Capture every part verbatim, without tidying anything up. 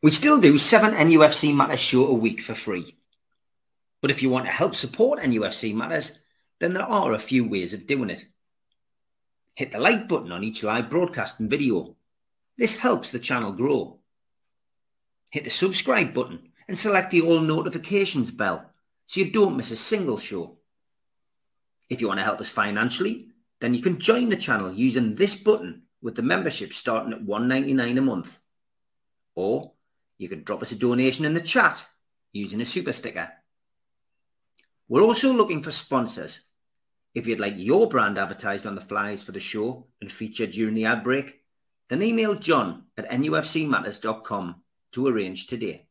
We still do seven N U F C Matters show a week for free. But if you want to help support N U F C Matters, then there are a few ways of doing it. Hit the like button on each live broadcast and video. This helps the channel grow. Hit the subscribe button and select the all notifications bell so you don't miss a single show. If you want to help us financially, then you can join the channel using this button with the membership starting at one ninety-nine a month. Or you can drop us a donation in the chat using a super sticker. We're also looking for sponsors. If you'd like your brand advertised on the flyers for the show and featured during the ad break, then email John at N U F C matters dot com to arrange today.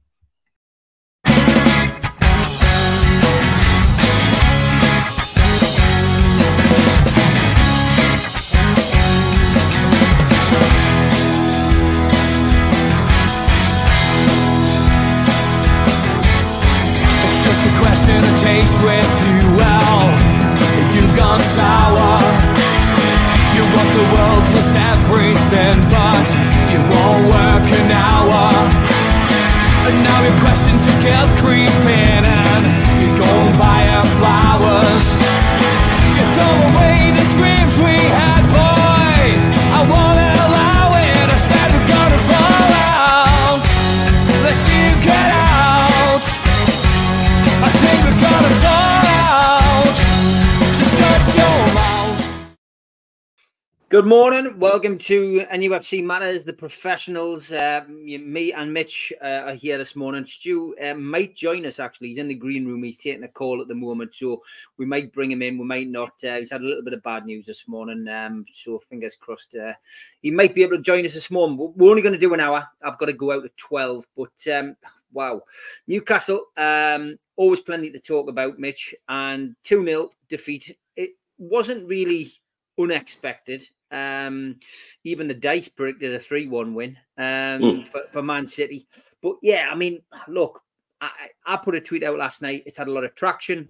Taste with you well, you've gone sour. You want the world plus everything, but you won't work an hour. And now your questions are guilt creeping, and you go and buy her flowers. You throw away the dreams we had, boy. I won't allow it. I said we're gonna fall out. Let's see you get out. I think we're gonna fall out. Just shut your mouth. Good morning. Welcome to N U F C Matters, the professionals. Uh, me and Mitch uh, are here this morning. Stu uh, might join us, actually. He's in the green room. He's taking a call at the moment, so we might bring him in. We might not. Uh, he's had a little bit of bad news this morning, um, so fingers crossed. Uh, he might be able to join us this morning. We're only going to do an hour. I've got to go out at twelve, but um, wow. Newcastle, um, always plenty to talk about, Mitch, and two nil defeat. It wasn't really unexpected. Um, even the dice predicted a three one win um, for, for Man City. But yeah, I mean, look, I, I put a tweet out last night. It's had a lot of traction.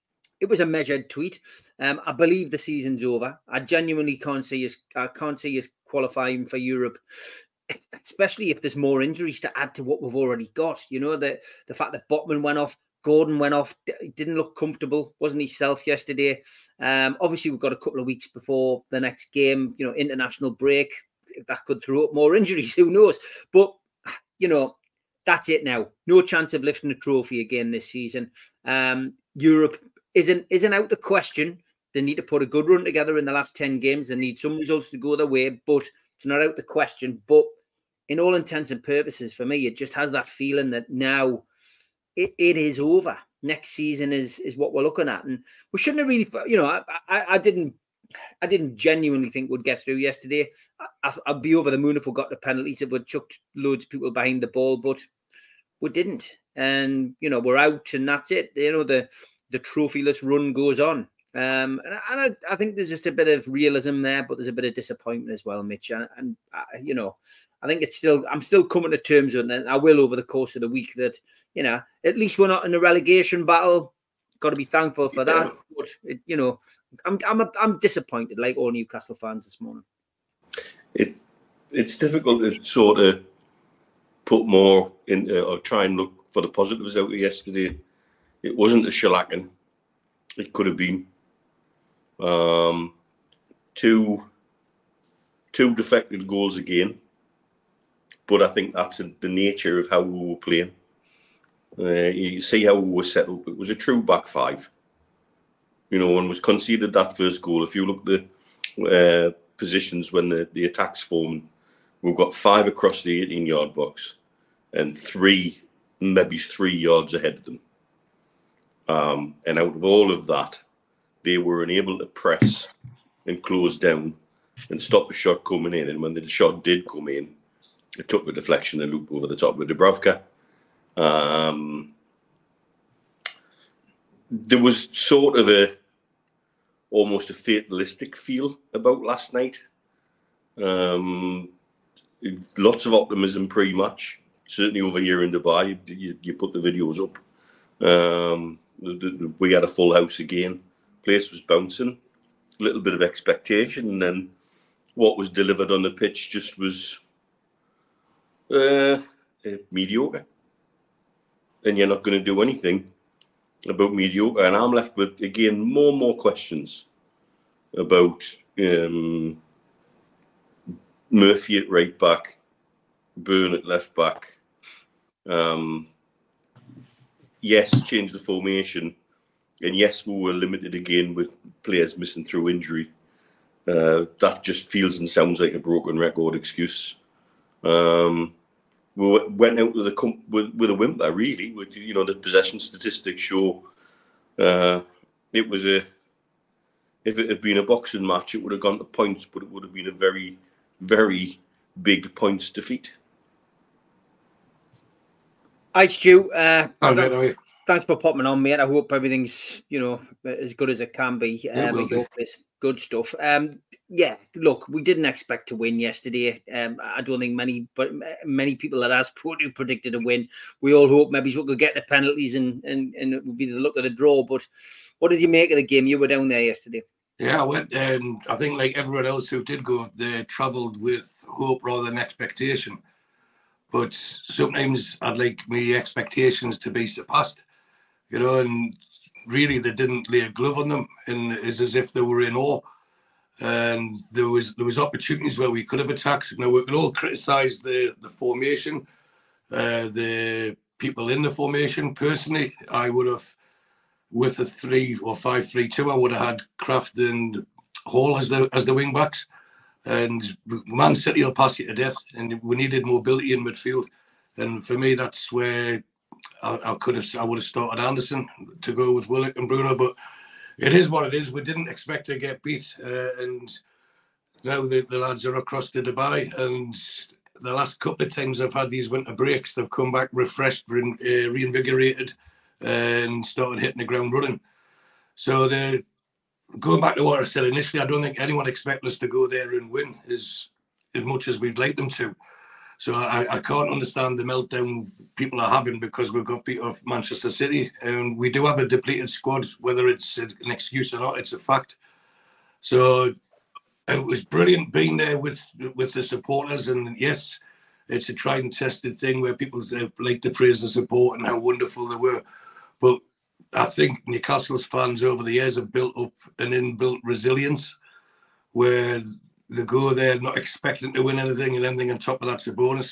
It was a measured tweet. Um, I believe the season's over. I genuinely can't see us. I can't see us qualifying for Europe, especially if there's more injuries to add to what we've already got. You know, the the fact that Botman went off. Gordon went off, didn't look comfortable, wasn't himself yesterday. Um, obviously, we've got a couple of weeks before the next game, you know, international break. That could throw up more injuries, who knows? But, you know, that's it now. No chance of lifting a trophy again this season. Um, Europe isn't, isn't out the question. They need to put a good run together in the last ten games. They need some results to go their way, but it's not out the question. But in all intents and purposes, for me, it just has that feeling that now, It, it is over. Next season is is what we're looking at, and we shouldn't have really. You know, I I, I didn't I didn't genuinely think we'd get through yesterday. I, I'd be over the moon if we got the penalties, if we'd chucked loads of people behind the ball, but we didn't. And you know, we're out, and that's it. You know, the the trophyless run goes on. Um, and, and I, I think there's just a bit of realism there, but there's a bit of disappointment as well, Mitch. And, and uh, you know. I think it's still, I'm still coming to terms with it, and I will over the course of the week that, you know, at least we're not in a relegation battle. Got to be thankful for that. But, it, you know, I'm I'm a, I'm disappointed, like all Newcastle fans this morning. It It's difficult to sort of put more in uh, or try and look for the positives out of yesterday. It wasn't a shellacking. It could have been. Um, two, two deflected goals again. But I think that's the nature of how we were playing. Uh, you see how we were set up. It was a true back five. You know, when was conceded that first goal, if you look at the uh, positions when the, the attack's forming, we've got five across the eighteen-yard box and three, maybe three yards ahead of them. Um, and out of all of that, they were unable to press and close down and stop the shot coming in. And when the shot did come in, it took the deflection and looped over the top with Dubravka. Um, there was sort of a almost a fatalistic feel about last night. Um, lots of optimism pre-match. Certainly over here in Dubai, you, you put the videos up. Um, the, the, we had a full house again. Place was bouncing. A little bit of expectation, and then what was delivered on the pitch just was. Uh, uh, mediocre, and you're not going to do anything about mediocre. And I'm left with, again, more and more questions about um, Murphy at right back, Byrne at left back. Um, yes, change the formation. And yes, we were limited again with players missing through injury. Uh, that just feels and sounds like a broken record excuse. Um, we went out with a with, with a whimper, really. With, you know, the possession statistics show uh, it was a. If it had been a boxing match, it would have gone to points, but it would have been a very, very big points defeat. Hi, Stu. Uh, Hi, mate, how are you? Thanks for popping on, mate. I hope everything's, you know, as good as it can be. Yeah, um, will be. it's good stuff. Um, yeah, look, we didn't expect to win yesterday. Um, I don't think many, but many people that asked who predicted a win. We all hope maybe we could get the penalties and and and it would be the look of the draw. But what did you make of the game? You were down there yesterday. Yeah, I went, and I think like everyone else who did go, they travelled with hope rather than expectation. But sometimes I'd like my expectations to be surpassed. You know, and really they didn't lay a glove on them, and it's as if they were in awe. And there was there was opportunities where we could have attacked. Now we can all criticise the the formation, uh, the people in the formation. Personally, I would have, with a three or five three two, I would have had Kraft and Hall as the as the wing backs. And Man City will pass you to death, and we needed mobility in midfield. And for me, that's where I, I could have, I would have started Anderson to go with Willock and Bruno, but it is what it is. We didn't expect to get beat, uh, and now the, the lads are across to Dubai. And the last couple of times I've had these winter breaks, they've come back refreshed, re, uh, reinvigorated, and started hitting the ground running. So the going back to what I said initially, I don't think anyone expected us to go there and win as as much as we'd like them to. So I, I can't understand the meltdown people are having because we've got beat off Manchester City, and we do have a depleted squad. Whether it's an excuse or not, it's a fact. So it was brilliant being there with with the supporters, and yes, it's a tried and tested thing where people like to praise the support and how wonderful they were. But I think Newcastle's fans over the years have built up an inbuilt resilience where they go there not expecting to win anything, and anything on top of that's a bonus.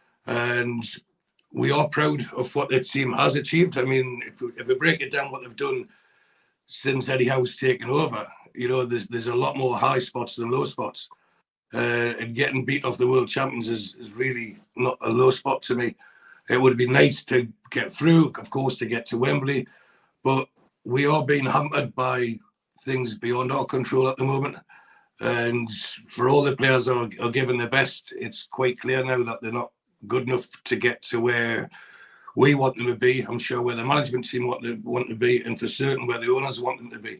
And we are proud of what the team has achieved. I mean, if we, if we break it down, what they've done since Eddie Howe's taken over, you know, there's there's a lot more high spots than low spots. Uh, and getting beat off the world champions is, is really not a low spot to me. It would be nice to get through, of course, to get to Wembley, but we are being hampered by things beyond our control at the moment. And for all the players are, are giving their best, it's quite clear now that they're not good enough to get to where we want them to be. I'm sure where the management team want to want to be, and for certain where the owners want them to be.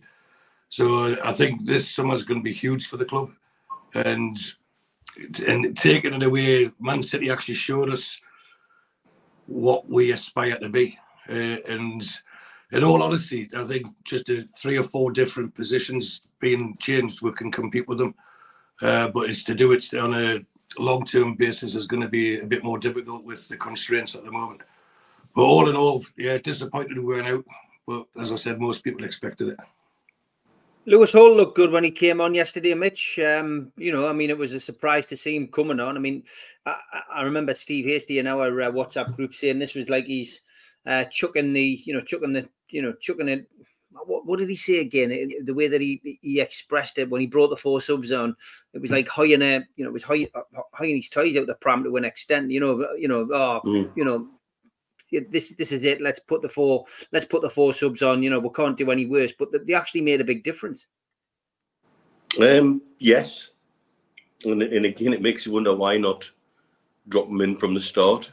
So I think this summer is going to be huge for the club, and and taking it away, Man City actually showed us what we aspire to be. Uh, and in all honesty, I think just a three or four different positions being changed, we can compete with them. Uh, but it's to do it on a long-term basis is going to be a bit more difficult with the constraints at the moment. But all in all, yeah, disappointed we weren't out. But as I said, most people expected it. Lewis Hall looked good when he came on yesterday, Mitch. Um, you know, I mean, it was a surprise to see him coming on. I mean, I, I remember Steve Hasty in our uh, WhatsApp group saying this was like he's uh, chucking the, you know, chucking the, you know, chucking it. What, what did he say again? The way that he he expressed it when he brought the four subs on, it was like hoying a, you know, it was hoying, hoying his toys out the pram to an extent. You know, you know, oh, mm. you know. This this is it. Let's put the four. Let's put the four subs on. You know, we can't do any worse. But they actually made a big difference. Um, yes, and and again, it makes you wonder why not drop them in from the start.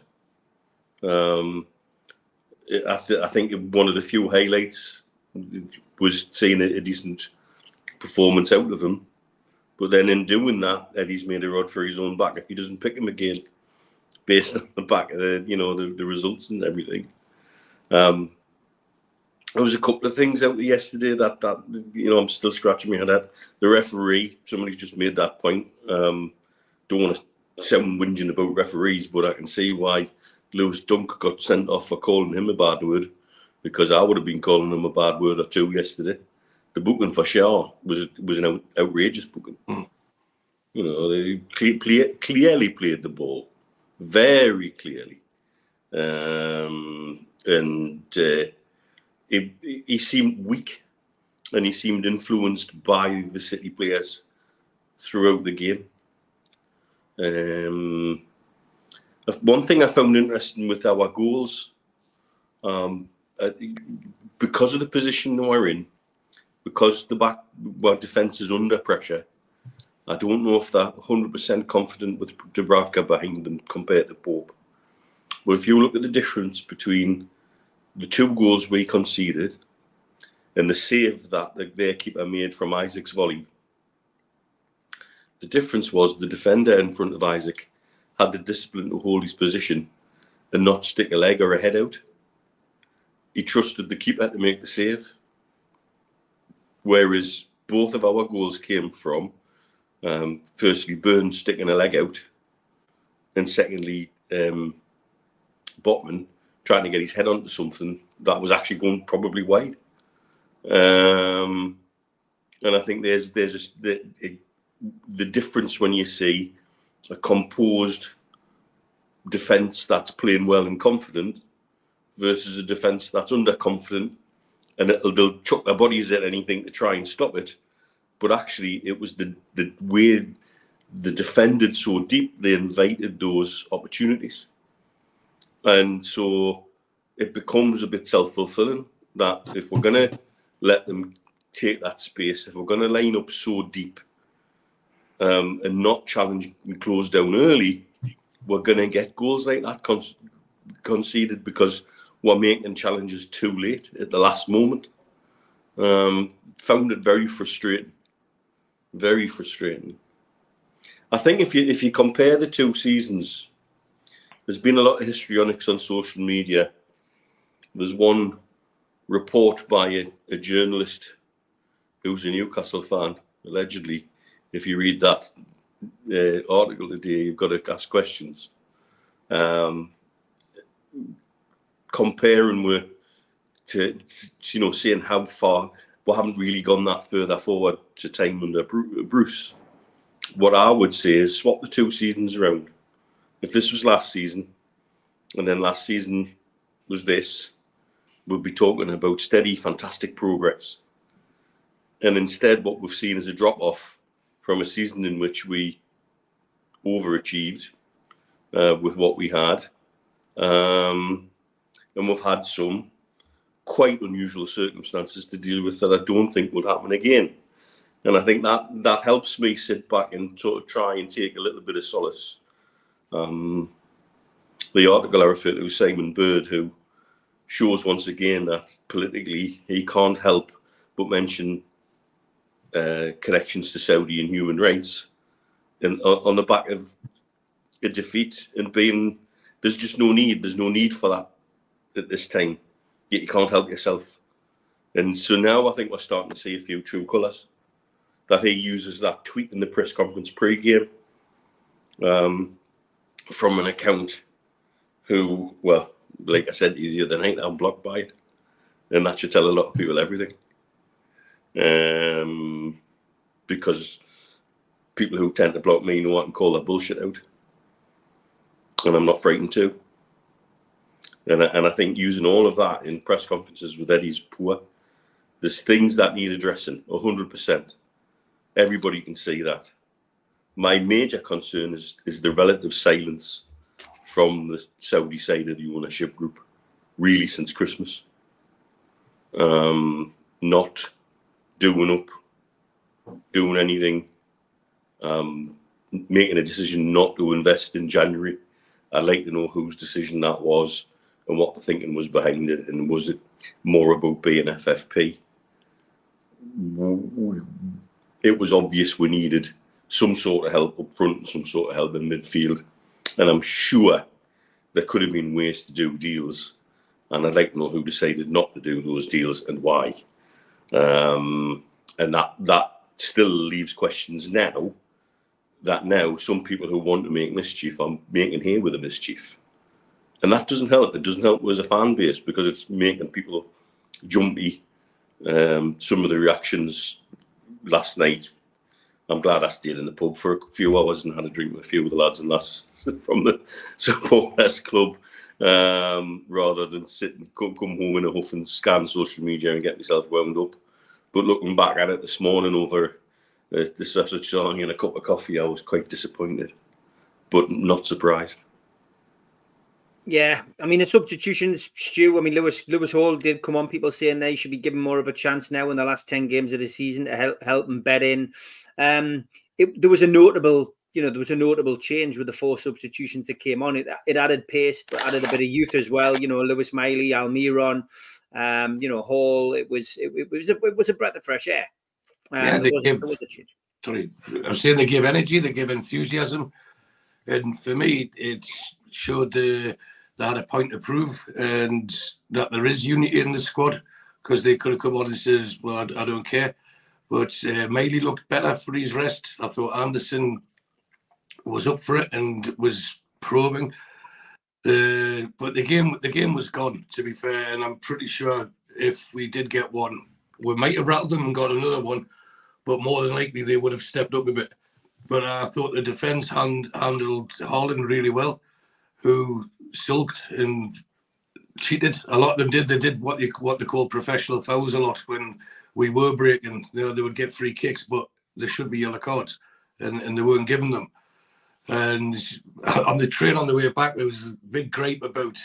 Um, I, th- I think one of the few highlights was seeing a, a decent performance out of him. But then in doing that, Eddie's made a rod for his own back if he doesn't pick him again, based on the back of the, you know, the, the results and everything. Um, there was a couple of things out yesterday that, that, you know, I'm still scratching my head at. The referee, somebody's just made that point. Um, don't want to sound whinging about referees, but I can see why Lewis Dunk got sent off for calling him a bad word, because I would have been calling him a bad word or two yesterday. The booking for Shaw was was an out, outrageous booking. Mm. You know, they cle- cle- clearly played the ball, very clearly. Um, and uh, he, he seemed weak, and he seemed influenced by the City players throughout the game. Um, one thing I found interesting with our goals, um, uh, because of the position we're in, because the back, our defence is under pressure, I don't know if they're one hundred percent confident with Dubravka behind them compared to Pope. But if you look at the difference between the two goals we conceded and the save that their keeper made from Isaac's volley, the difference was the defender in front of Isaac had the discipline to hold his position and not stick a leg or a head out. He trusted the keeper to make the save. Whereas both of our goals came from, um, firstly, Burns sticking a leg out, and secondly, um, Botman trying to get his head onto something that was actually going probably wide. Um, and I think there's there's a, the, it, the difference when you see a composed defence that's playing well and confident versus a defence that's underconfident, and it'll, they'll chuck their bodies at anything to try and stop it. But actually, it was the, the way they defended so deep, they invited those opportunities. And so it becomes a bit self-fulfilling that if we're going to let them take that space, if we're going to line up so deep um, and not challenge and close down early, we're going to get goals like that con- conceded because we're making challenges too late at the last moment. Um, found it very frustrating. Very frustrating. I think if you if you compare the two seasons, there's been a lot of histrionics on social media. There's one report by a, a journalist who's a Newcastle fan, allegedly. If you read that uh, article today, you've got to ask questions. Um, comparing with, to, to, you know, saying how far, we haven't really gone that further forward to time under Bruce. What I would say is swap the two seasons around. If this was last season, and then last season was this, we'd be talking about steady, fantastic progress. And instead, what we've seen is a drop-off from a season in which we overachieved uh, with what we had. Um, and we've had some quite unusual circumstances to deal with that I don't think would happen again. And I think that that helps me sit back and sort of try and take a little bit of solace. Um, the article I referred to, Simon Bird, who shows once again that politically he can't help but mention uh, connections to Saudi and human rights, and uh, on the back of a defeat and being, there's just no need, there's no need for that at this time. Yet you can't help yourself. And so now I think we're starting to see a few true colours. That he uses that tweet in the press conference pre-game um, from an account who, well, like I said to you the other night, I'm blocked by it. And that should tell a lot of people everything. Um, because people who tend to block me know I can call that bullshit out. And I'm not frightened to. And I, and I think using all of that in press conferences with Eddie's poor. There's things that need addressing, one hundred percent. Everybody can see that. My major concern is, is the relative silence from the Saudi side of the ownership group, really since Christmas. Um, not doing up, doing anything, um, making a decision not to invest in January. I'd like to know whose decision that was and what the thinking was behind it, and was it more about being F F P? It was obvious we needed some sort of help up front and some sort of help in midfield. And I'm sure there could have been ways to do deals. And I'd like to know who decided not to do those deals and why. Um, and that that still leaves questions now, that now some people who want to make mischief are making hay with the mischief. And that doesn't help. It doesn't help as a fan base because it's making people jumpy. Um, some of the reactions last night, I'm glad I stayed in the pub for a few hours and had a drink with a few of the lads and lads from the supporters club, um, rather than sit and come, come home in a huff and scan social media and get myself wound up. But looking back at it this morning over uh, the sausage song and a cup of coffee, I was quite disappointed, but not surprised. Yeah, I mean, the substitutions, Stu, I mean, Lewis Lewis Hall did come on, people saying they should be given more of a chance now in the last ten games of the season to help help them bed in. Um, it, there was a notable, you know, there was a notable change with the four substitutions that came on. It it added pace, but added a bit of youth as well. You know, Lewis Miley, Almiron, um, you know, Hall. It was it, it was a, it was a breath of fresh air. Um, yeah, they was, give, was a change. Sorry, I'm saying they give energy, they give enthusiasm, and for me, it showed the. They had a point to prove, and that there is unity in the squad, because they could have come on and said, well, I, I don't care. But uh, Miley looked better for his rest. I thought Anderson was up for it and was probing. Uh, but the game the game was gone, to be fair, and I'm pretty sure if we did get one, we might have rattled them and got another one, but more than likely they would have stepped up a bit. But I thought the defence hand, handled Haaland really well, who sulked and cheated. A lot of them did. They did what you what they call professional fouls a lot when we were breaking. You know, they would get free kicks, but there should be yellow cards, and, and they weren't giving them. And on the train on the way back, there was a big gripe about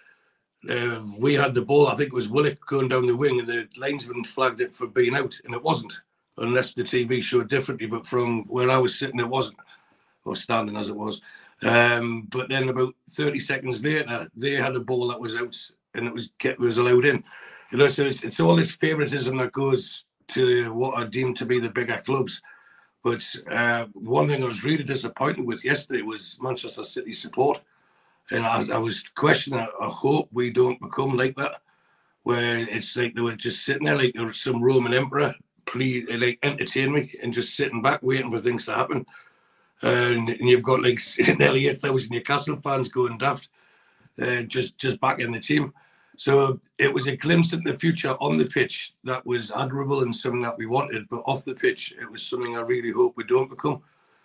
uh, we had the ball. I think it was Willock going down the wing, and the linesman flagged it for being out, and it wasn't, unless the T V showed differently. But from where I was sitting, it wasn't, or standing as it was. Um, but then about thirty seconds later, they had a ball that was out and it was kept, was allowed in. You know, so it's, it's all this favouritism that goes to what are deemed to be the bigger clubs. But uh, one thing I was really disappointed with yesterday was Manchester City support. And I, I was questioning, I, I hope we don't become like that, where it's like they were just sitting there like some Roman emperor, please, like entertain me, and just sitting back waiting for things to happen. And, and you've got like nearly eight thousand Newcastle fans going daft, uh, just just back in the team. So it was a glimpse into the future on the pitch that was admirable and something that we wanted. But off the pitch, it was something I really hope we don't become.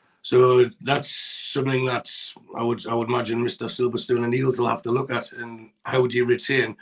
So that's something that I would I would imagine Mister Silverstone and Eels will have to look at. And how do you retain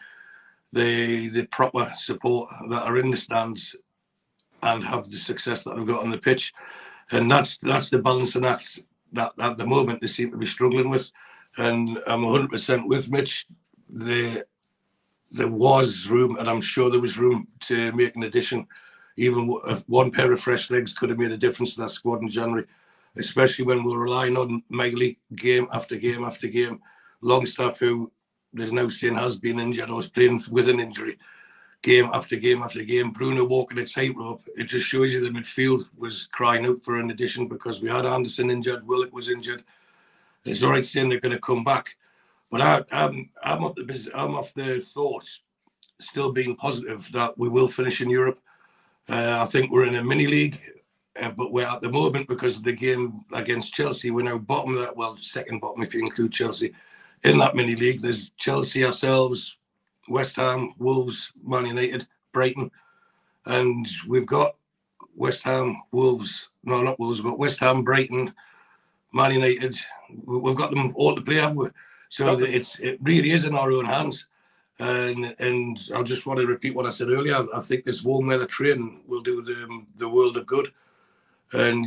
the the proper support that are in the stands and have the success that they've got on the pitch? And that's that's the balancing act that at the moment they seem to be struggling with. And I'm one hundred percent with Mitch. There, there was room, and I'm sure there was room to make an addition. Even one pair of fresh legs could have made a difference to that squad in January, especially when we're relying on Miley game after game after game. Longstaff, who there's now saying has been injured or is playing with an injury, game after game after game. Bruno walking a tightrope. It just shows you the midfield was crying out for an addition because we had Anderson injured, Willock was injured. It's all right saying they're going to come back, but I, I'm I'm of the I'm of the thought, still being positive, that we will finish in Europe. Uh, I think we're in a mini league, uh, but we're at the moment, because of the game against Chelsea, we're now bottom of that. Well, second bottom if you include Chelsea in that mini league. There's Chelsea, ourselves, West Ham, Wolves, Man United, Brighton, and we've got West Ham, Wolves, no, not Wolves, but West Ham, Brighton, Man United. We've got them all to play, haven't we? So okay. it's it really is in our own hands. And and I just want to repeat what I said earlier. I, I think this warm weather training will do the the world of good, and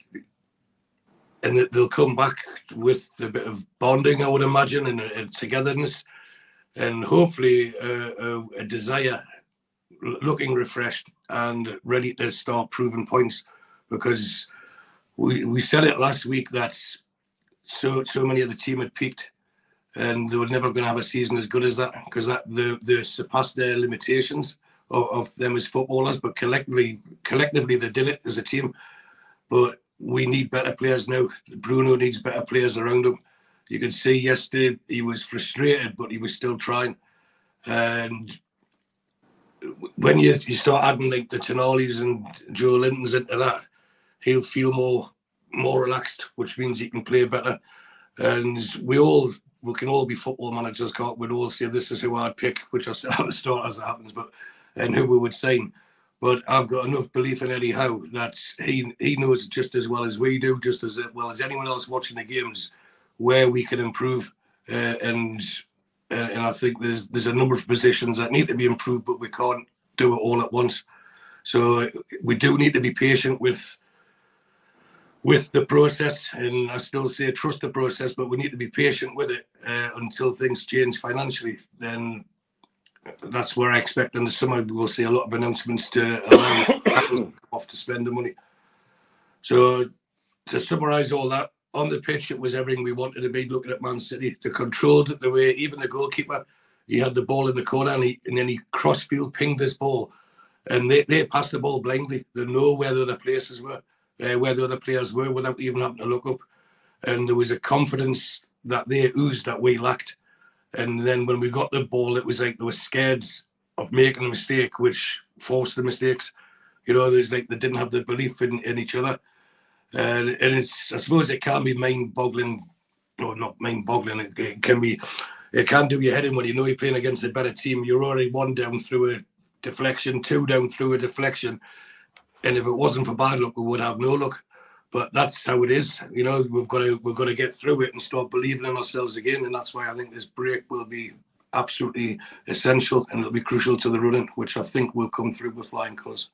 and they'll come back with a bit of bonding, I would imagine, and, and togetherness. And hopefully uh, a, a desire, looking refreshed and ready to start proving points, because we we said it last week that so so many of the team had peaked, and they were never going to have a season as good as that, because that they, they surpassed their limitations of, of them as footballers. But collectively, collectively they did it as a team. But we need better players now. Bruno needs better players around him. You could see yesterday he was frustrated, but he was still trying. And when you, you start adding like the Tonali's and Joe Linton's into that, he'll feel more more relaxed, which means he can play better. And we all we can all be football managers, can't we? We'd all say this is who I'd pick, which I said at the start as it happens, but and who we would sign. But I've got enough belief in Eddie Howe that he he knows just as well as we do, just as well as anyone else watching the games, where we can improve. Uh, and uh, and I think there's there's a number of positions that need to be improved, but we can't do it all at once. So we do need to be patient with with the process, and I still say trust the process, but we need to be patient with it uh, until things change financially. Then that's where I expect in the summer we will see a lot of announcements to allow off to spend the money. So to summarise all that, on the pitch it was everything we wanted to be. Looking at Man City, they controlled it the way, even the goalkeeper, he had the ball in the corner and, he, and then he cross-field pinged this ball, and they, they passed the ball blindly. They know where the other places were, uh, where the other players were, without even having to look up. And there was a confidence that they oozed that we lacked. And then when we got the ball, it was like they were scared of making a mistake, which forced the mistakes. You know, there's like they didn't have the belief in, in each other. And, and it's, I suppose it can be mind-boggling, or not mind-boggling, it, it can be, it can do your head in when you know you're playing against a better team. You're already one down through a deflection, two down through a deflection. And if it wasn't for bad luck, we would have no luck. But that's how it is. You know, we've got to we've got to get through it and start believing in ourselves again. And that's why I think this break will be absolutely essential, and it'll be crucial to the running, which I think will come through with flying colours.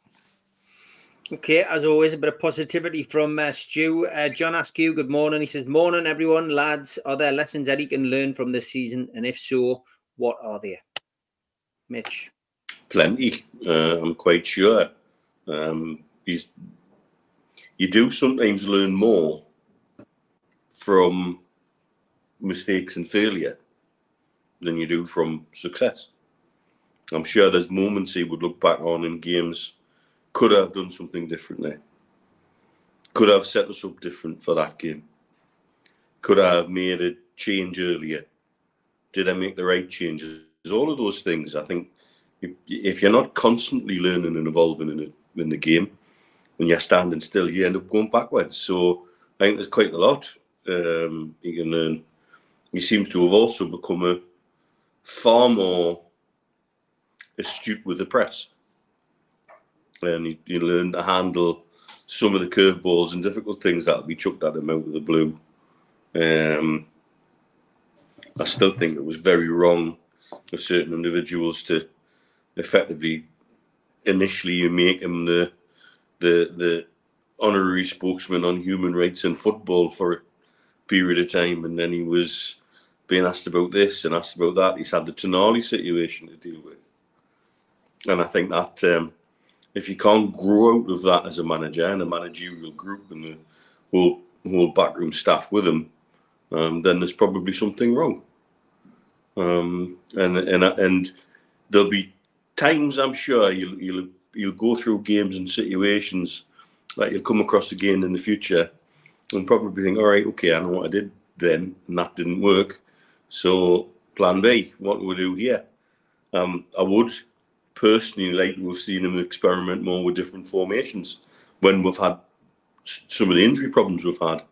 Okay, as always, a bit of positivity from uh, Stu. Uh, John Askew, good morning. He says, morning, everyone. Lads, are there lessons Eddie can learn from this season? And if so, what are they? Mitch? Plenty, uh, I'm quite sure. Um, he's... You do sometimes learn more from mistakes and failure than you do from success. I'm sure there's moments he would look back on in games, could have done something differently, could have set us up different for that game, could I have made a change earlier, did I make the right changes? All of those things, I think, if, if you're not constantly learning and evolving in, it, in the game, when you're standing still, you end up going backwards. So I think there's quite a lot um, you can learn. He seems to have also become a far more astute with the press. And he, he learned to handle some of the curveballs and difficult things that will be chucked at him out of the blue. Um, I still think it was very wrong for certain individuals to effectively, initially you make him the the the honorary spokesman on human rights in football for a period of time, and then he was being asked about this and asked about that. He's had the Tonali situation to deal with. And I think that um, if you can't grow out of that as a manager and a managerial group and the whole, whole backroom staff with him, um, then there's probably something wrong. Um, and and and there'll be times, I'm sure, you'll, you'll you'll go through games and situations that you'll come across again in the future and probably think, all right, okay, I know what I did then, and that didn't work. So plan B, what do we do here? Um, I would personally like to have seen him experiment more with different formations when we've had some of the injury problems we've had.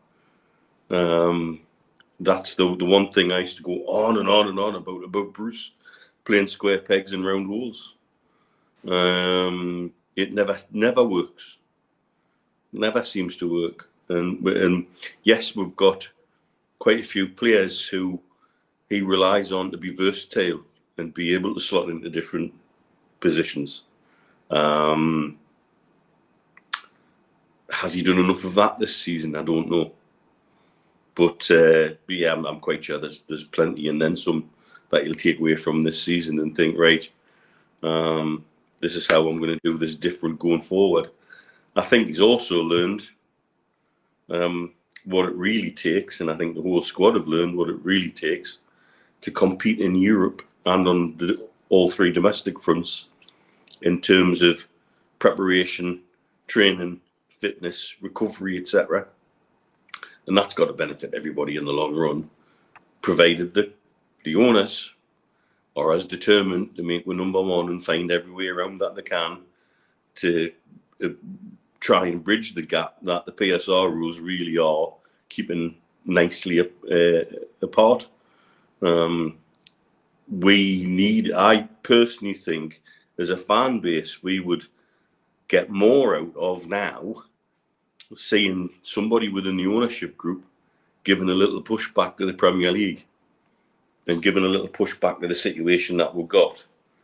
Um, that's the the one thing I used to go on and on and on about, about Bruce playing square pegs in round holes. Um, it never never works. Never seems to work. And, and yes, we've got quite a few players who he relies on to be versatile and be able to slot into different positions. Um, has he done enough of that this season? I don't know. But, uh, but yeah, I'm, I'm quite sure there's there's plenty and then some that he'll take away from this season and think, right, um, this is how I'm going to do this different going forward. I think he's also learned um, what it really takes, and I think the whole squad have learned what it really takes to compete in Europe and on the, all three domestic fronts in terms of preparation, training, fitness, recovery, et cetera. And that's got to benefit everybody in the long run, provided that the owners are as determined to make we're number one and find every way around that they can to uh, try and bridge the gap that the P S R rules really are keeping nicely uh, apart. Um, we need, I personally think, as a fan base, we would get more out of now seeing somebody within the ownership group giving a little pushback to the Premier League and giving a little pushback to the situation that we've got,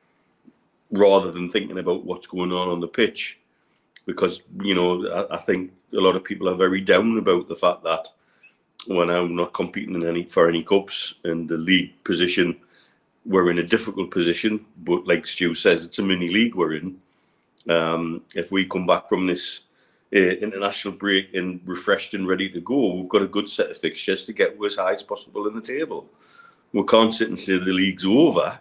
rather than thinking about what's going on on the pitch. Because, you know, I, I think a lot of people are very down about the fact that we're now not competing in any for any cups, and the league position, we're in a difficult position. But like Stu says, it's a mini league we're in. Um, if we come back from this uh, international break and refreshed and ready to go, we've got a good set of fixtures to get as high as possible in the table. We can't sit and say the league's over.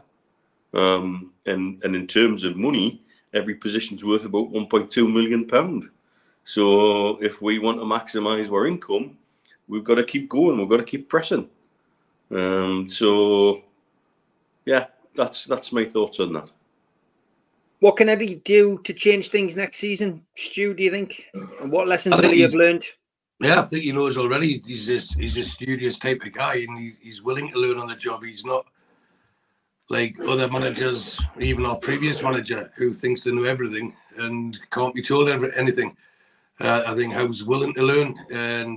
Um, and, and in terms of money, every position's worth about one point two million pounds. So if we want to maximise our income, we've got to keep going. We've got to keep pressing. Um, so, yeah, that's that's my thoughts on that. What can Eddie do to change things next season, Stu, do you think? And what lessons will he have learned? Yeah, I think he knows already. He's a, he's a studious type of guy, and he, he's willing to learn on the job. He's not like other managers, even our previous manager, who thinks they know everything and can't be told every, anything. Uh, I think Howe's willing to learn, and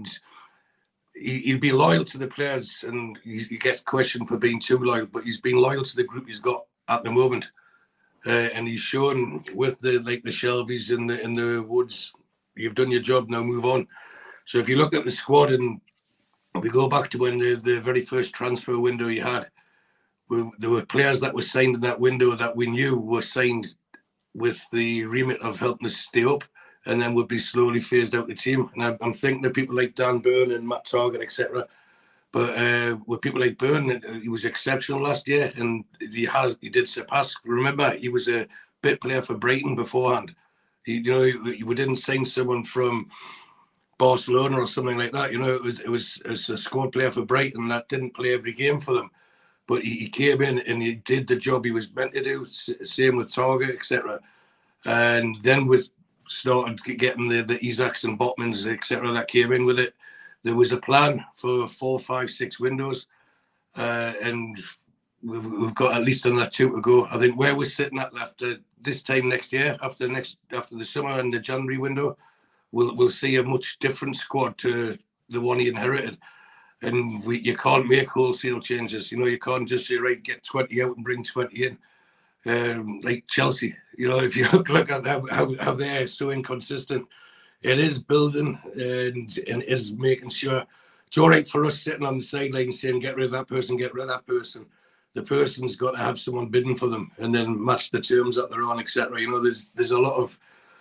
he, he'll be loyal to the players, and he, he gets questioned for being too loyal, but he's been loyal to the group he's got at the moment. Uh, and he's shown with the like the Shelvies in the in the Woods, you've done your job, now move on. So if you look at the squad, and we go back to when the, the very first transfer window you had, we, there were players that were signed in that window that we knew were signed with the remit of helping us stay up, and then would be slowly phased out the team. And I'm, I'm thinking of people like Dan Burn and Matt Targett, et cetera. But uh, with people like Burn, he was exceptional last year, and he has he did surpass. Remember, he was a bit player for Brighton beforehand. He, you know, we didn't sign someone from Barcelona or something like that. You know, it was it was, it was a squad player for Brighton that didn't play every game for them, but he, he came in and he did the job he was meant to do. Same with Target, et cetera. And then we started getting the the Isaacs and Botmans, et cetera, that came in with it. There was a plan for four, five, six windows, uh, and we've, we've got at least another two to go. I think where we're sitting at after this time next year, after next after the summer and the January window, we'll we'll see a much different squad to the one he inherited. And we you can't make wholesale changes. You know, you can't just say, right, get twenty out and bring twenty in. Um, like Chelsea, you know, if you look, look at how, how, how they're so inconsistent. It is building and and is making sure it's all right for us sitting on the sideline saying, get rid of that person, get rid of that person. The person's got to have someone bidding for them and then match the terms that they're on, et cetera. You know, there's there's a lot of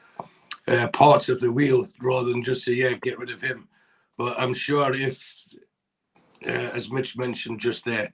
uh, parts of the wheel rather than just say, yeah, get rid of him. But I'm sure if, uh, as Mitch mentioned just there,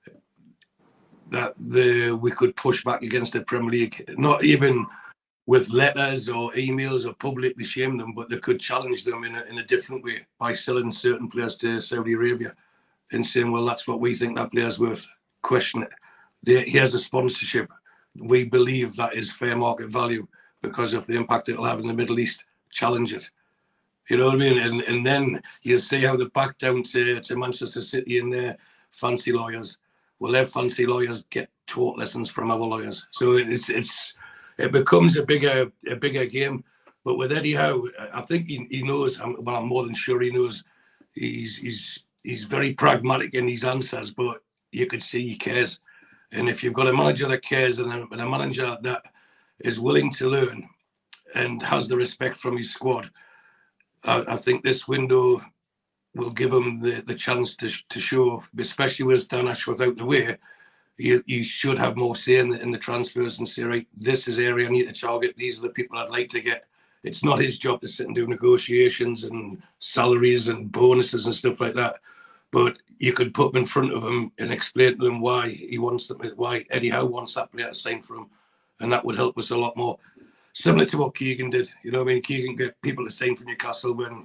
that the we could push back against the Premier League, not even with letters or emails or publicly shame them, but they could challenge them in a, in a different way by selling certain players to Saudi Arabia and saying, well, that's what we think that player's worth. Question it. They, he has a sponsorship. We believe that is fair market value because of the impact it'll have in the Middle East. Challenge it. You know what I mean? And and then you'll see how they back down to, to Manchester City and their fancy lawyers. Well, their fancy lawyers get taught lessons from our lawyers. So it's it's it becomes a bigger a bigger game. But with Eddie Howe, I think he, he knows. Well, I'm more than sure he knows. He's he's he's very pragmatic in his answers, but you could see he cares. And if you've got a manager that cares and a, and a manager that is willing to learn and has the respect from his squad, I, I think this window will give him the, the chance to to show, especially with Dan Ashworth out the way. You, you should have more say in the, in the transfers and say, right, this is area I need to target. These are the people I'd like to get. It's not his job to sit and do negotiations and salaries and bonuses and stuff like that. But you could put them in front of him and explain to them why he wants them, why Eddie Howe wants that player to sign for him, and that would help us a lot more. Similar to what Keegan did, you know what I mean? Keegan get people to sign for Newcastle when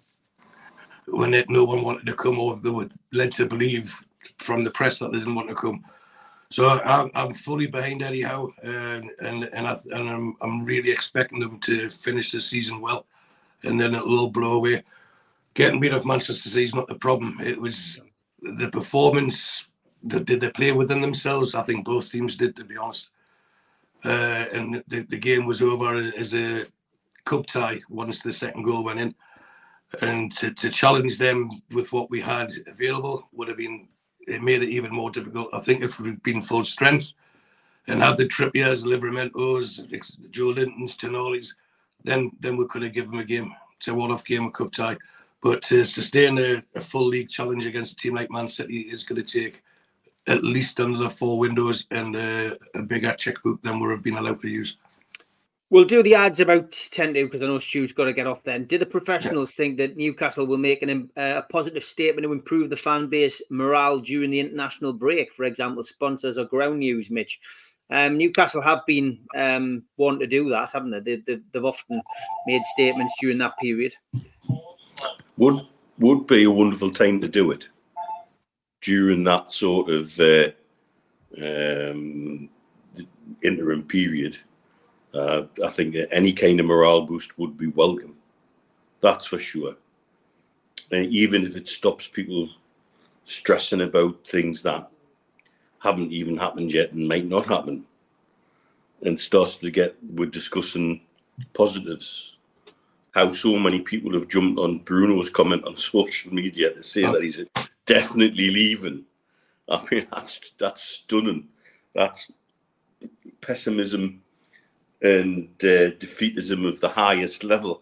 when it, no one wanted to come, or they were led to believe from the press that they didn't want to come. So I'm, I'm fully behind Eddie Howe, and and and, I, and I'm I'm really expecting them to finish the season well, and then it'll all blow away. Getting rid of Manchester City is not the problem. It was the performance did they play within themselves? I think both teams did, to be honest. Uh, and the, the game was over as a cup tie once the second goal went in. And to, to challenge them with what we had available would have been, it made it even more difficult. I think if we'd been full strength and had the Trippiers, Livramentos, Joe Lintons, Tonali's, then then we could have given them a game. It's a one-off game, a cup tie. But to sustain a, a full league challenge against a team like Man City is going to take at least another four windows and a, a bigger checkbook than we've been allowed to use. We'll do the ads about ten to, because I know Stu's got to get off then. Do the professionals yeah. think that Newcastle will make an, uh, a positive statement to improve the fan base morale during the international break? For example, sponsors or ground news, Mitch. Um, Newcastle have been um, wanting to do that, haven't they? They, they? They've often made statements during that period. Would would be a wonderful time to do it during that sort of uh, um, interim period. Uh, I think any kind of morale boost would be welcome. That's for sure. And even if it stops people stressing about things that haven't even happened yet and might not happen, and starts to get, we're discussing positives. How so many people have jumped on Bruno's comment on social media to say oh. that he's definitely leaving. I mean, that's that's stunning. That's pessimism and uh, defeatism of the highest level.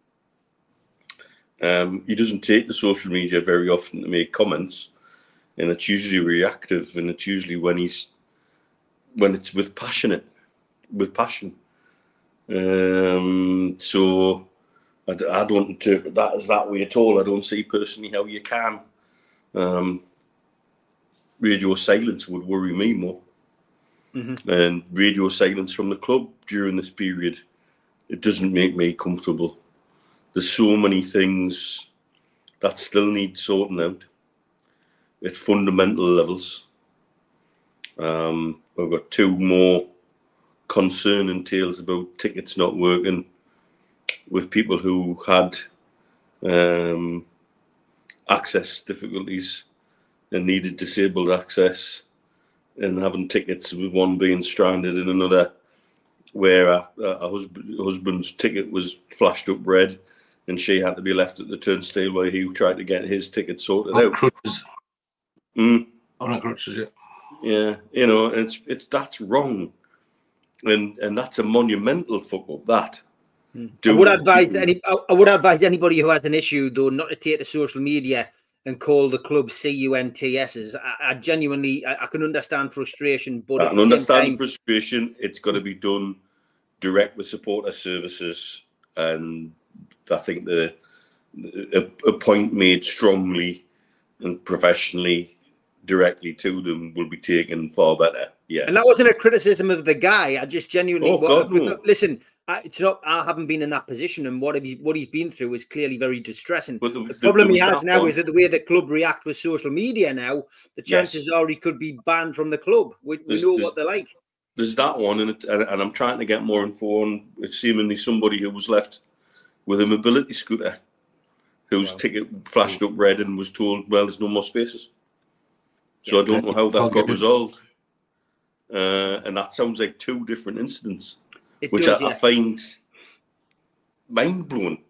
Um, he doesn't take the social media very often to make comments, and it's usually reactive, and it's usually when he's when it's with passionate, with passion. Um, so I, I don't interpret that as that way at all. I don't see personally how you can. Um, radio silence would worry me more. Mm-hmm. And radio silence from the club during this period, it doesn't make me comfortable. There's so many things that still need sorting out at fundamental levels. Um, we've got two more concerning tales about tickets not working with people who had um, access difficulties and needed disabled access, and having tickets with one being stranded in another, where a, a husband, husband's ticket was flashed up red and she had to be left at the turnstile while he tried to get his ticket sorted on out. Crutches. Mm. On crutches, yeah. Yeah, you know, it's it's that's wrong. And and that's a monumental fuck up, that. Hmm. I would advise people... any I would advise anybody who has an issue, though, not to take to social media and call the club C U N T S's. I, I genuinely, I, I can understand frustration, but I at can the understand same time... frustration. It's got to be done direct with supporter services, and I think the a, a point made strongly and professionally directly to them will be taken far better. Yeah, and that wasn't a criticism of the guy. I just genuinely oh, God, no. listen. I, it's not. I haven't been in that position, and what he what he's been through is clearly very distressing. But the, the problem he has now one. is that the way the club react with social media now, the chances yes. are he could be banned from the club. We, we know what they're like. There's that one, and, it, and and I'm trying to get more info on. It's seemingly somebody who was left with a mobility scooter, whose wow. ticket flashed up red and was told, "Well, there's no more spaces." So yeah, I don't know how that I'll got resolved. Uh, and that sounds like two different incidents. It which does, I, yeah. I find mind-blowing.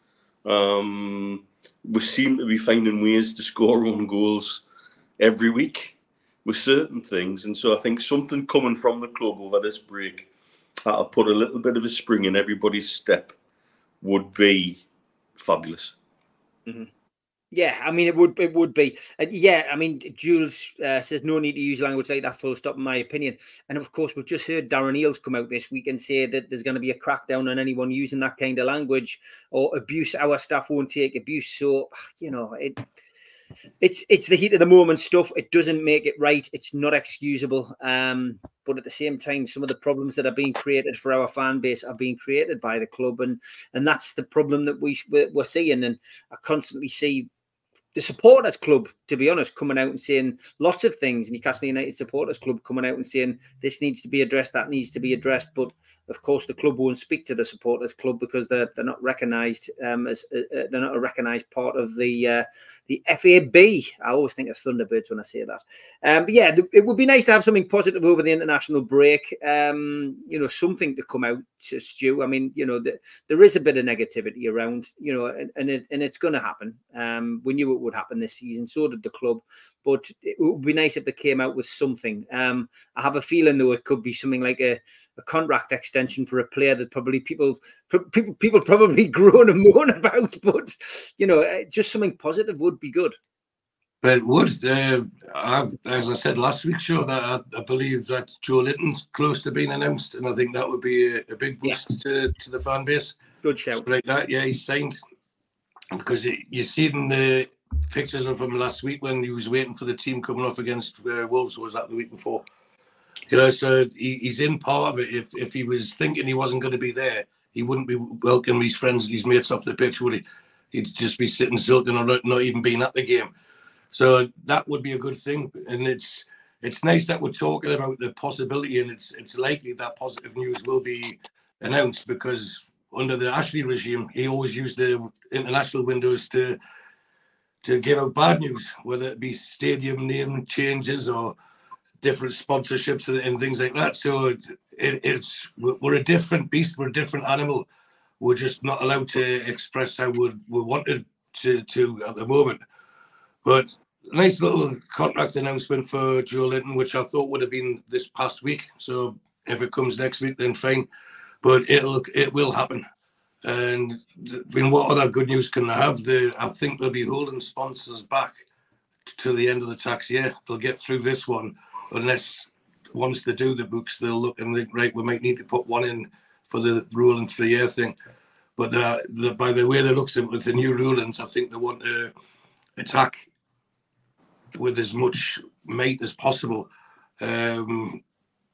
Um, we seem to be finding ways to score own goals every week with certain things. And so I think something coming from the club over this break that'll put a little bit of a spring in everybody's step would be fabulous. Mm-hmm. Yeah, I mean, it would it would be. And yeah, I mean, Jules uh, says no need to use language like that, full stop, in my opinion. And of course, we've just heard Darren Eales come out this week and say that there's going to be a crackdown on anyone using that kind of language or abuse. Our staff won't take abuse. So, you know, it it's it's the heat of the moment stuff. It doesn't make it right. It's not excusable. Um, but at the same time, some of the problems that are being created for our fan base are being created by the club. And, and that's the problem that we, we're seeing. And I constantly see the supporters club to be honest, coming out and saying lots of things. Newcastle United Supporters Club coming out and saying this needs to be addressed, that needs to be addressed. But of course, the club won't speak to the Supporters Club because they're they're not recognised um, as uh, they're not a recognised part of the uh, the F A B. I always think of Thunderbirds when I say that. Um, but yeah, it would be nice to have something positive over the international break. Um, you know, something to come out to Stu. I mean, you know, the, there is a bit of negativity around. You know, and and, it, and it's going to happen. Um, we knew it would happen this season. So did the club. But it would be nice if they came out with something. Um, I have a feeling though it could be something like a, a contract extension for a player that probably people people people probably groan and moan about. But you know, just something positive would be good. But it would. Uh, I've, as I said last week's show, that I, I believe that Joe Linton's close to being announced, and I think that would be a, a big boost yeah. to, to the fan base. Good shout. So like that, yeah, he's signed because it, you see in the pictures of him last week when he was waiting for the team coming off against uh, Wolves. Was that the week before? You know, so he, he's in part of it. If if he was thinking he wasn't going to be there, he wouldn't be welcoming his friends, his mates off the pitch, would he? He'd just be sitting sulking or not, not even being at the game. So that would be a good thing, and it's it's nice that we're talking about the possibility, and it's it's likely that positive news will be announced because under the Ashley regime, he always used the international windows to to give out bad news, whether it be stadium name changes or different sponsorships and, and things like that. So it, it, it's we're a different beast, we're a different animal. We're just not allowed to express how we we wanted to to at the moment. But nice little contract announcement for Joe Linton, which I thought would have been this past week. So if it comes next week, then fine. But it'll it will happen. And I mean, what other good news can they have? They, I think they'll be holding sponsors back to the end of the tax year. They'll get through this one, unless once they do the books, they'll look and think, right, we might need to put one in for the ruling three-year thing. But the, the, by the way they look at with the new rulings, I think they want to attack with as much might as possible um,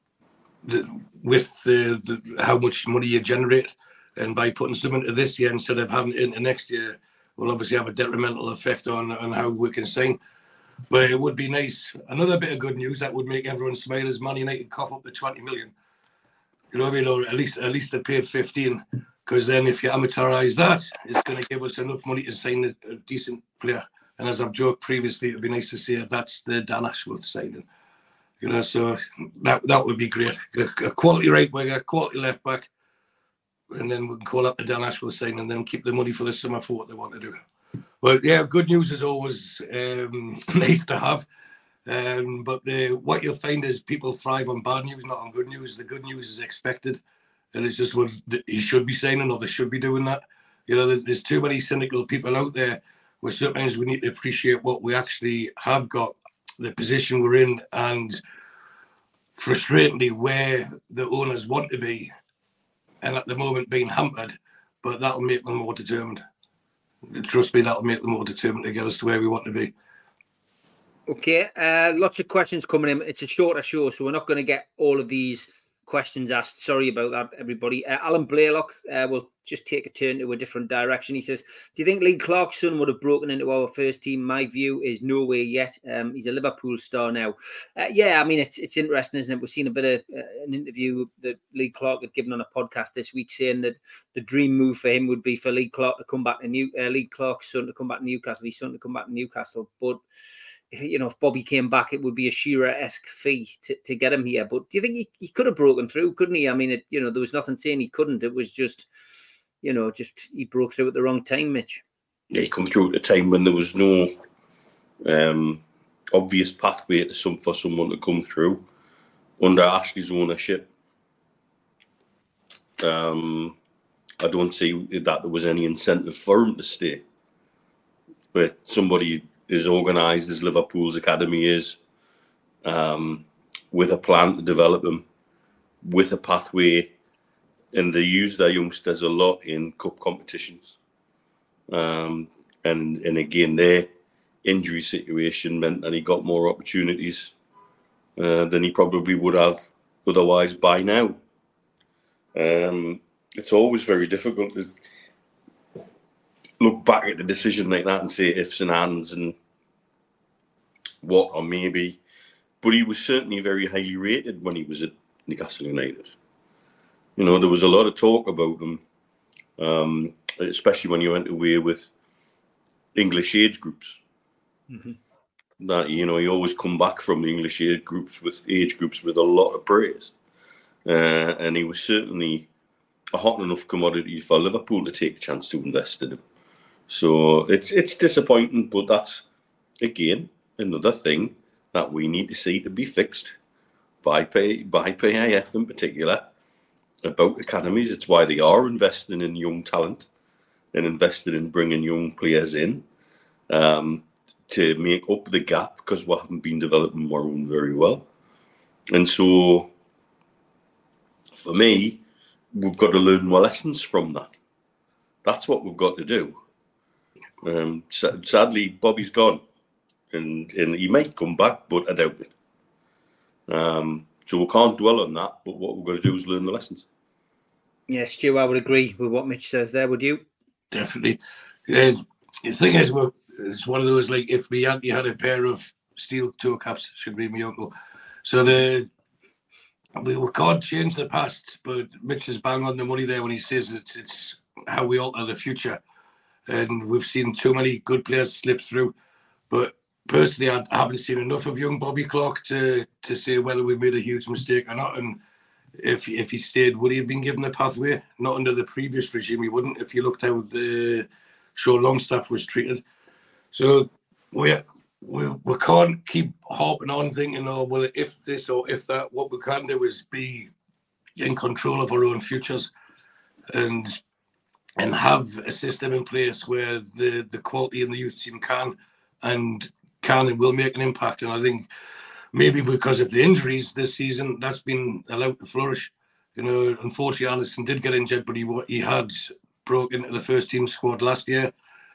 the, with the, the how much money you generate. And by putting some into this year instead of having it into next year, will obviously have a detrimental effect on, on how we can sign. But it would be nice. Another bit of good news that would make everyone smile is Man United cough up to twenty million. You know what I mean? Or at least at least they paid fifteen. Because then if you amortize that, it's going to give us enough money to sign a, a decent player. And as I've joked previously, it would be nice to see if that's the Dan Ashworth signing. You know, so that that would be great. A, a quality right winger, a quality left back. And then we can call up the Dan Ashworth sign and then keep the money for the summer for what they want to do. But yeah, good news is always um, nice to have. Um, but the, what you'll find is people thrive on bad news, not on good news. The good news is expected. And it's just what he should be signing or they should be doing that. You know, there's, there's too many cynical people out there where sometimes we need to appreciate what we actually have got, the position we're in, and frustratingly where the owners want to be. And at the moment being hampered, but that'll make them more determined. Trust me, that'll make them more determined to get us to where we want to be. Okay, uh, lots of questions coming in. It's a shorter show, so we're not going to get all of these questions asked. Sorry about that, everybody. Uh, Alan Blaylock uh, will just take a turn to a different direction. He says, do you think Lee Clarkson would have broken into our first team? My view is no way yet. Um, he's a Liverpool star now. Uh, yeah, I mean, it's it's interesting, isn't it? We've seen a bit of uh, an interview that Lee Clark had given on a podcast this week saying that the dream move for him would be for Lee Clark to come back to New uh, Lee Clark's son to come back to Newcastle, his son to come back to Newcastle. But you know, if Bobby came back, it would be a Shearer-esque fee to, to get him here. But do you think he, he could have broken through, couldn't he? I mean, it, you know, there was nothing saying he couldn't. It was just, you know, just he broke through at the wrong time, Mitch. Yeah, he come through at a time when there was no um, obvious pathway to some for someone to come through under Ashley's ownership. Um, I don't see that there was any incentive for him to stay. But somebody as organised as Liverpool's academy is, um, with a plan to develop them, with a pathway, and they use their youngsters a lot in cup competitions. Um, and and again, their injury situation meant that he got more opportunities uh, than he probably would have otherwise by now. Um, it's always very difficult to look back at the decision like that and say ifs and ands, and what or maybe, but he was certainly very highly rated when he was at Newcastle United. You know, there was a lot of talk about him, um, especially when you went away with English age groups. Mm-hmm. That, you know, he always come back from the English age groups with age groups with a lot of praise, uh, and he was certainly a hot enough commodity for Liverpool to take a chance to invest in him. So it's it's disappointing, but that's again another thing that we need to see to be fixed by P, by P I F in particular about academies. It's why they are investing in young talent and invested in bringing young players in. Um, to make up the gap because we haven't been developing our own very well. And so, for me, we've got to learn more lessons from that. That's what we've got to do. Um, sadly, Bobby's gone, and, and he might come back, but I doubt it. Um, so we can't dwell on that, but what we've got to do is learn the lessons. Yes, Stu, I would agree with what Mitch says there, would you? Definitely. Uh, the thing is, we're it's one of those, like, if my auntie had a pair of steel toe caps, should be my uncle. So the we, we can't change the past, but Mitch is bang on the money there when he says it's, it's how we alter the future. And we've seen too many good players slip through. But personally, I haven't seen enough of young Bobby Clark to, to say whether we made a huge mistake or not. And if if he stayed, would he have been given the pathway? Not under the previous regime, he wouldn't, if you looked how the Sean Longstaff was treated. So we, we we can't keep harping on thinking, oh, well, if this or if that. What we can do is be in control of our own futures and and have a system in place where the, the quality in the youth team can and can and will make an impact. And I think maybe because of the injuries this season, that's been allowed to flourish. You know, unfortunately, Alisson did get injured, but he, he had broke into the first team squad last year.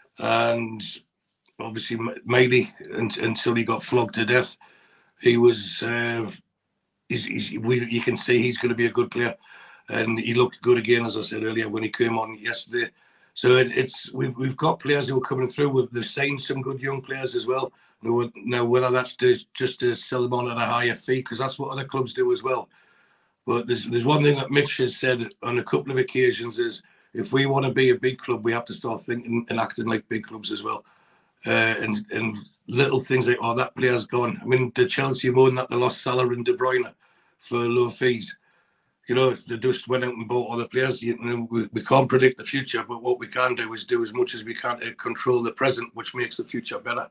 And obviously, Miley, until he got flogged to death, he was. Uh, he's, he's, we, you can see he's going to be a good player, and he looked good again, as I said earlier when he came on yesterday. So it, it's we've we've got players who are coming through. We've they've signed some good young players as well. Now, whether that's to, just to sell them on at a higher fee, because that's what other clubs do as well. But there's there's one thing that Mitch has said on a couple of occasions is, if we want to be a big club, we have to start thinking and acting like big clubs as well. Uh, and and little things like, oh, that player's gone. I mean, the Chelsea moan that they lost Salah and De Bruyne for low fees. You know, they just went out and bought other players. You know, we, we can't predict the future, but what we can do is do as much as we can to control the present, which makes the future better.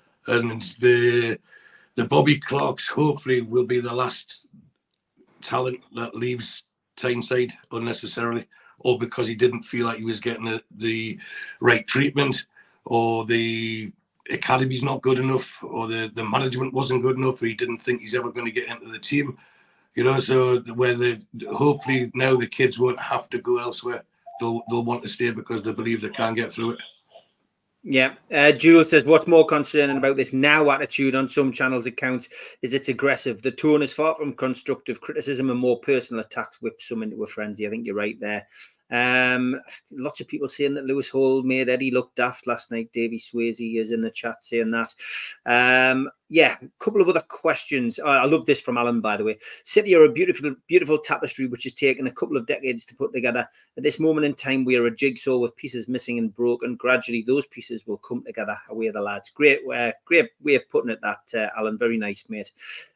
And the the Bobby Clarks hopefully will be the last talent that leaves Tyneside unnecessarily, or because he didn't feel like he was getting the, the right treatment, or the academy's not good enough, or the, the management wasn't good enough, or he didn't think he's ever going to get into the team. You know, so where the hopefully now the kids won't have to go elsewhere. They'll they'll want to stay because they believe they can get through it. Yeah. Uh, Jules says, what's more concerning about this now attitude on some channels' accounts is it's aggressive. The tone is far from constructive criticism and more personal attacks whip some into a frenzy. I think you're right there. Um, lots of people saying that Lewis Hall made Eddie look daft last night. Davey Swayze is in the chat saying that. Um, yeah, a couple of other questions. Oh, I love this from Alan, by the way. City are a beautiful, beautiful tapestry which has taken a couple of decades to put together. At this moment in time, we are a jigsaw with pieces missing and broken. Gradually, those pieces will come together. Away the lads. Great, uh, great way of putting it, that uh, Alan. Very nice, mate.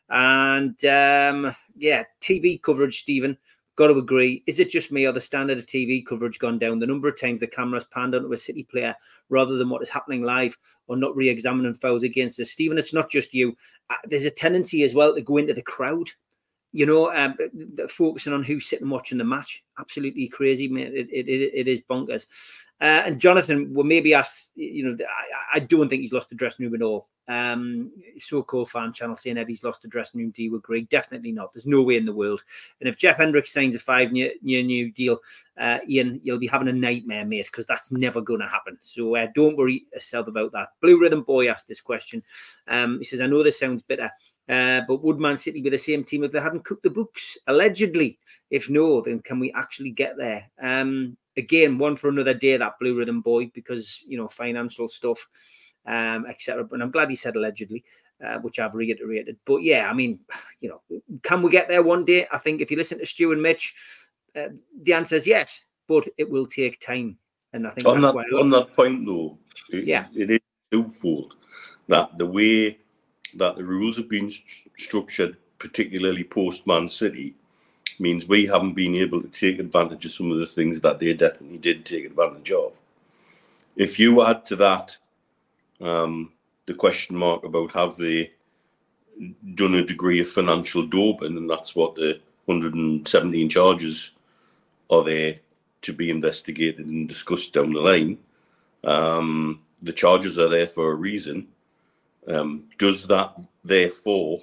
And um, yeah, T V coverage, Stephen. Got to agree. Is it just me or the standard of T V coverage gone down? The number of times the cameras panned onto a City player rather than what is happening live, or not re-examining fouls against us. Stephen, it's not just you. Uh, there's a tendency as well to go into the crowd, you know, um, focusing on who's sitting watching the match. Absolutely crazy, man. It, it, it, it is bonkers. Uh, and Jonathan will maybe ask, you know, I, I don't think he's lost the dressing room at all. Um, so-called fan channel saying Eddie's lost the dressing room. Do you agree? Definitely not. There's no way in the world. And if Jeff Hendricks signs a five-year new deal, uh, Ian, you'll be having a nightmare, mate, because that's never going to happen. So uh, don't worry yourself about that. Blue Rhythm Boy asked this question. Um, he says, I know this sounds bitter, uh, but would Man City be the same team if they hadn't cooked the books? Allegedly. If no, then can we actually get there? Um, again, one for another day, that Blue Rhythm Boy, because, you know, financial stuff, um, et cetera. But I'm glad he said allegedly. uh, which I've reiterated. But yeah, I mean, you know, can we get there one day? I think if you listen to Stu and Mitch, uh, the answer is yes, but it will take time. And I think on that's that why on that point though, it, yeah, it is twofold. That the way that the rules have been st- structured, particularly post Man City, means we haven't been able to take advantage of some of the things that they definitely did take advantage of. If you add to that um, the question mark about have they done a degree of financial doping, and that's what the one hundred seventeen charges are there to be investigated and discussed down the line. Um, the charges are there for a reason. Um, does that therefore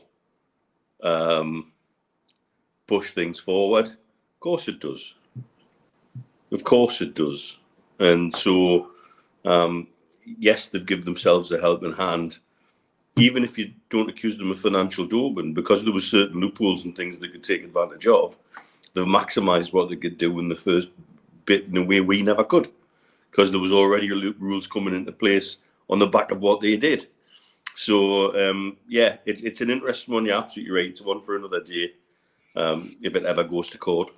um, push things forward? Of course it does. Of course it does. And so, um, yes, they've given themselves a helping hand. Even if you don't accuse them of financial doping, because there were certain loopholes and things they could take advantage of, they've maximised what they could do in the first bit in a way we never could, because there was already rules coming into place on the back of what they did. So, um, yeah, it, it's an interesting one. You're absolutely right. It's one for another day, um, if it ever goes to court.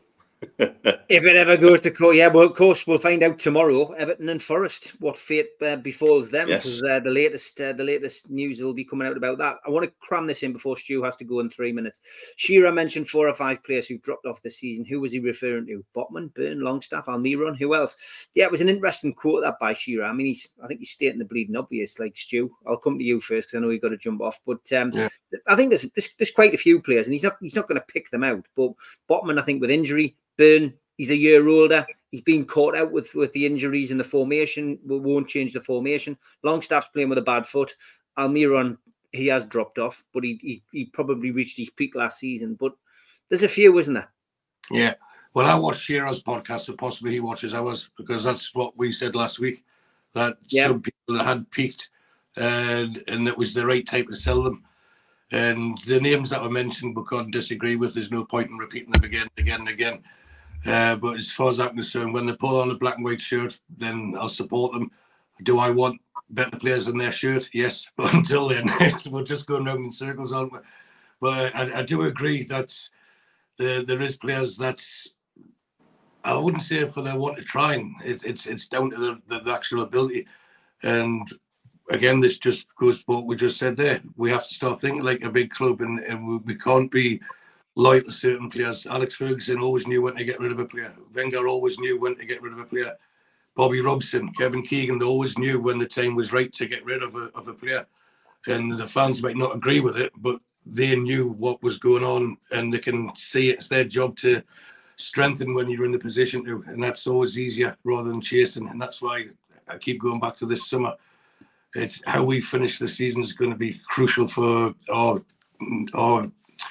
If it ever goes to court, yeah, well, of course, we'll find out tomorrow. Everton and Forest, what fate uh, befalls them, because yes. uh, the latest uh, the latest news will be coming out about that. I want to cram this in before Stu has to go in three minutes. Shearer mentioned four or five players who dropped off this season. Who was he referring to? Botman, Byrne, Longstaff, Almiron. Who else? Yeah, it was an interesting quote that by Shearer. I mean, he's I think he's stating the bleeding obvious, like Stu. I'll come to you first because I know you've got to jump off. But um, yeah. I think there's, there's there's quite a few players, and he's not he's not going to pick them out. But Botman, I think, with injury, Byrne. He's a year older. He's been caught out with, with the injuries in the formation. We won't change the formation. Longstaff's playing with a bad foot. Almiron, he has dropped off, but he, he he probably reached his peak last season. But there's a few, isn't there? Yeah. Well, I watched Shearer's podcast, so possibly he watches ours, because that's what we said last week, that yeah. some people had peaked and, and it was the right time to sell them. And the names that were mentioned we can't disagree with. There's no point in repeating them again and again and again. Uh, but as far as I'm concerned, when they pull on a black and white shirt, then I'll support them. Do I want better players in their shirt? Yes. But until then, we're just going round in circles, aren't we? But I, I do agree that there, there is players that's, I wouldn't say for their want to trying. It, it's it's down to the, the, the actual ability. And again, this just goes to what we just said there. We have to start thinking like a big club, and, and we, we can't be loyal to certain players. Alex Ferguson always knew when to get rid of a player. Wenger always knew when to get rid of a player. Bobby Robson, Kevin Keegan, they always knew when the time was right to get rid of a, of a player. And the fans might not agree with it, but they knew what was going on, and they can see it's their job to strengthen when you're in the position to. And that's always easier rather than chasing. And that's why I keep going back to this summer. It's how we finish the season is going to be crucial for our, our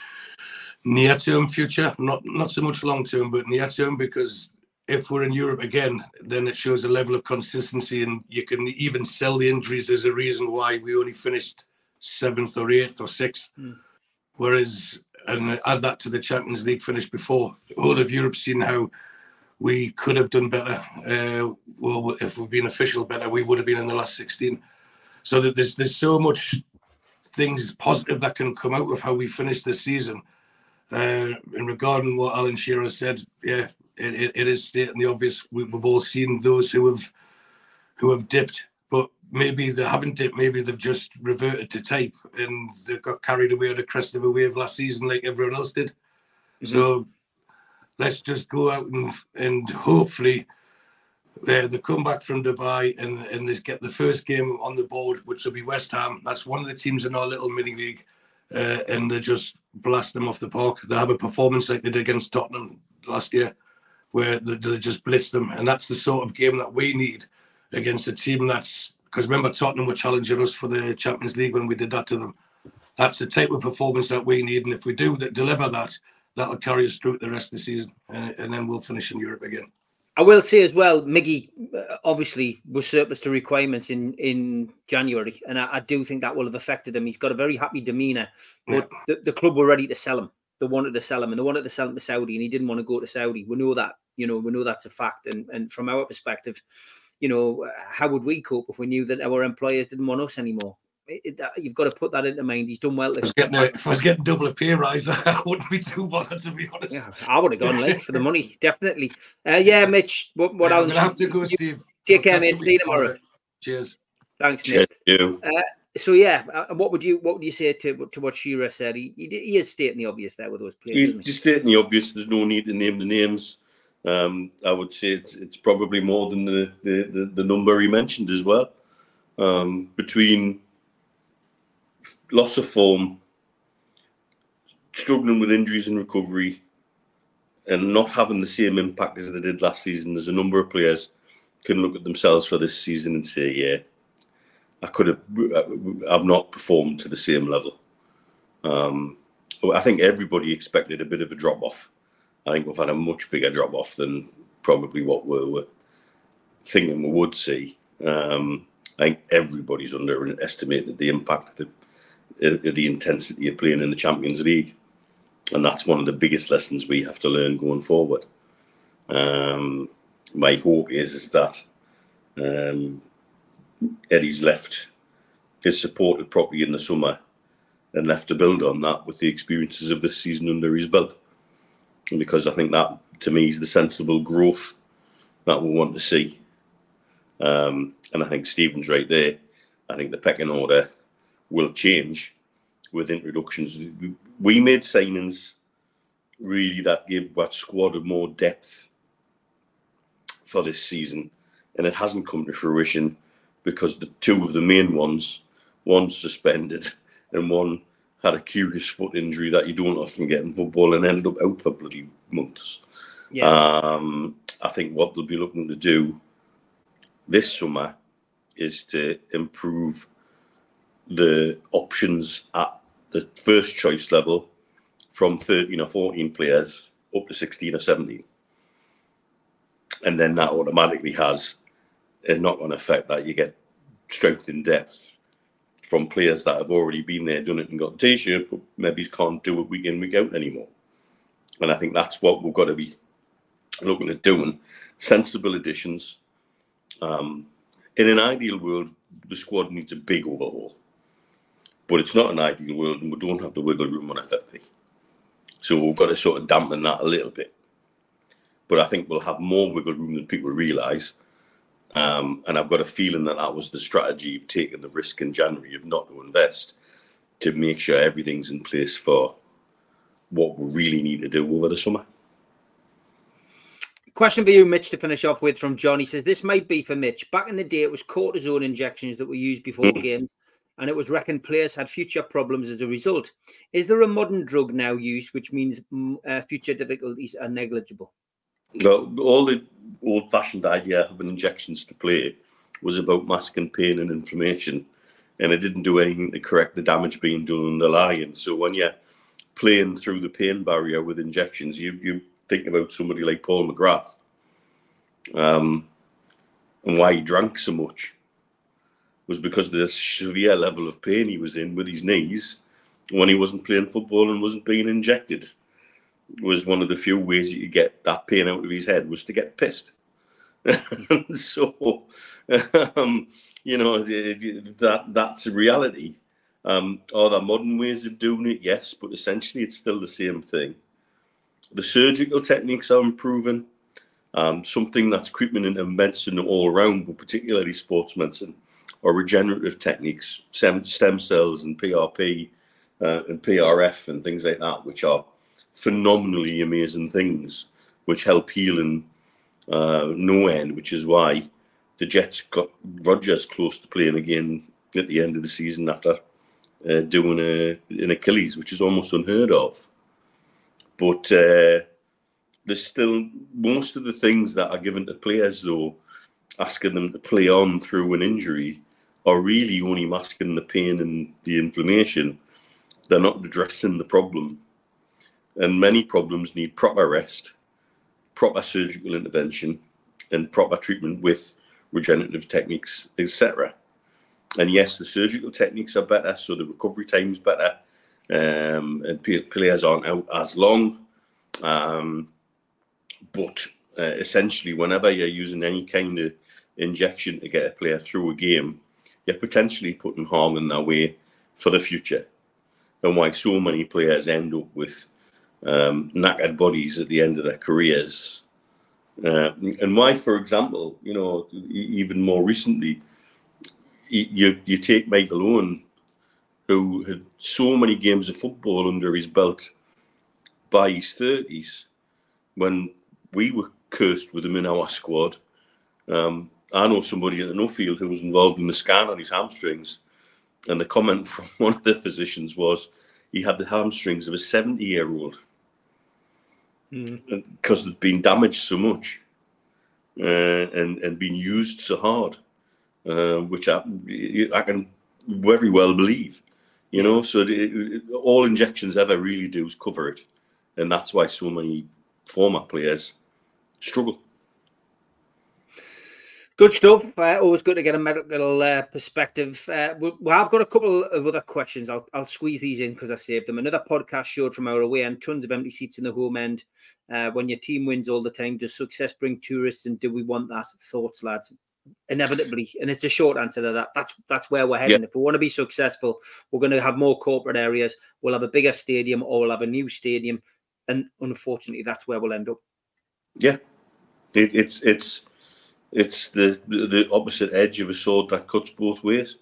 near-term future, not not so much long-term, but near-term, because if we're in Europe again, then it shows a level of consistency, and you can even sell the injuries as a reason why we only finished seventh or eighth or sixth. Mm. Whereas, and add that to the Champions League finish before, all of Europe's seen how we could have done better. Uh, well, if we'd been official better, we would have been in the last sixteen. So that there's there's so much things positive that can come out of how we finished this season. Uh, in regarding what Alan Shearer said, yeah, it, it, it is stating the obvious. We, we've all seen those who have who have dipped, but maybe they haven't dipped. Maybe they've just reverted to type and they got carried away on the crest of a wave last season, like everyone else did. Mm-hmm. So let's just go out and and hopefully uh, they come back from Dubai and and they get the first game on the board, which will be West Ham. That's one of the teams in our little mini league, uh, and they just blast them off the park. They have a performance like they did against Tottenham last year, where they, they just blitz them, and that's the sort of game that we need against a team that's, because remember Tottenham were challenging us for the Champions League when we did that to them. That's the type of performance that we need, and if we do that, deliver that, that'll carry us through the rest of the season, and, and then we'll finish in Europe again. I will say as well, Miggy uh, obviously was surplus to requirements in, in January, and I, I do think that will have affected him. He's got a very happy demeanour, but yeah. the, the club were ready to sell him. They wanted to sell him, and they wanted to sell him to Saudi, and he didn't want to go to Saudi. We know that, you know, we know that's a fact. And, and from our perspective, you know, how would we cope if we knew that our employers didn't want us anymore? it, that, you've got to put that into mind. He's done well. If I was getting, a, if I was getting double a pay rise, I wouldn't be too bothered, to be honest. Yeah, I would have gone like for the money, definitely. Uh, yeah, Mitch. What, what yeah, else? I'm gonna have to go, Steve. Take I'll care, mate. See you tomorrow. Cheers. Thanks, Cheers, Nick. you. Uh, so yeah, uh, what would you what would you say to to what Shearer said? He he, he is stating the obvious there with those players. He's Isn't he? just stating the obvious. There's no need to name the names. Um, I would say it's it's probably more than the the, the, the number he mentioned as well. Um, between loss of form, struggling with injuries and recovery, and not having the same impact as they did last season, there's a number of players can look at themselves for this season and say, yeah, I could have, I've not performed to the same level. Um, I think everybody expected a bit of a drop off. I think we've had a much bigger drop off than probably what we were thinking we would see. Um, I think everybody's underestimated the impact of the, the intensity of playing in the Champions League. And that's one of the biggest lessons we have to learn going forward. Um, my hope is, is that um, Eddie's left his supported properly in the summer and left to build on that with the experiences of this season under his belt. And because I think that, to me, is the sensible growth that we want to see. Um, and I think Stephen's right there. I think the pecking order will change with introductions. We made signings really that gave that squad more depth for this season, and it hasn't come to fruition because the two of the main ones, one suspended and one had a curious foot injury that you don't often get in football and ended up out for bloody months. Yeah. Um, I think what they'll be looking to do this summer is to improve the options at the first choice level from thirteen or fourteen players up to sixteen or seventeen. And then that automatically has a knock-on effect that you get strength in depth from players that have already been there, done it and got the T-shirt, but maybe can't do it week in, week out anymore. And I think that's what we've got to be looking at doing. Sensible additions. Um, in an ideal world, the squad needs a big overhaul. But it's not an ideal world and we don't have the wiggle room on F F P. So we've got to sort of dampen that a little bit. But I think we'll have more wiggle room than people realise. Um, and I've got a feeling that that was the strategy of taking the risk in January of not to invest to make sure everything's in place for what we really need to do over the summer. Question for you, Mitch, to finish off with from John. He says, this might be for Mitch. Back in the day, it was cortisone injections that were used before mm. games, and it was reckoned players had future problems as a result. Is there a modern drug now used, which means uh, future difficulties are negligible? No, all the old-fashioned idea of injections to play was about masking pain and inflammation, and it didn't do anything to correct the damage being done underlying. So when you're playing through the pain barrier with injections, you you think about somebody like Paul McGrath, um, and why he drank so much was because of the severe level of pain he was in with his knees when he wasn't playing football and wasn't being injected. Was one of the few ways that you get that pain out of his head was to get pissed. So, um, you know, that that's a reality. Um, are there modern ways of doing it? Yes, but essentially it's still the same thing. The surgical techniques are improving. Um, something that's creeping into medicine all around, but particularly sports medicine, or regenerative techniques, stem, stem cells and P R P uh, and P R F and things like that, which are phenomenally amazing things which help healing uh, no end, which is why the Jets got Rodgers close to playing again at the end of the season after uh, doing a, an Achilles, which is almost unheard of. But uh, there's still most of the things that are given to players, though, asking them to play on through an injury, are really only masking the pain and the inflammation. They're not addressing the problem. And many problems need proper rest, proper surgical intervention, and proper treatment with regenerative techniques, et cetera. And yes, the surgical techniques are better, so the recovery time is better, um, and players aren't out as long. Um, but uh, essentially, whenever you're using any kind of injection to get a player through a game, you're potentially putting harm in their way for the future, and why so many players end up with um, knackered bodies at the end of their careers. Uh, and why, for example, you know, even more recently, you you take Michael Owen, who had so many games of football under his belt by his thirties, when we were cursed with him in our squad. Um, I know somebody at the Nuffield who was involved in the scan on his hamstrings, and the comment from one of the physicians was he had the hamstrings of a seventy-year-old mm. because they'd been damaged so much uh, and, and been used so hard, uh, which I, I can very well believe. You know, so it, it, all injections ever really do is cover it. And that's why so many former players struggle. Good stuff. Uh, always good to get a medical uh, perspective. Uh, we, well, I've got a couple of other questions. I'll, I'll squeeze these in because I saved them. Another podcast showed from our away end, tons of empty seats in the home end. Uh, when your team wins all the time, does success bring tourists, and do we want that? Thoughts, lads? Inevitably, and it's a short answer to that. That's that's where we're heading. Yeah. If we want to be successful, we're going to have more corporate areas. We'll have a bigger stadium, or we'll have a new stadium, and unfortunately, that's where we'll end up. Yeah, it, it's it's it's the, the the opposite edge of a sword that cuts both ways.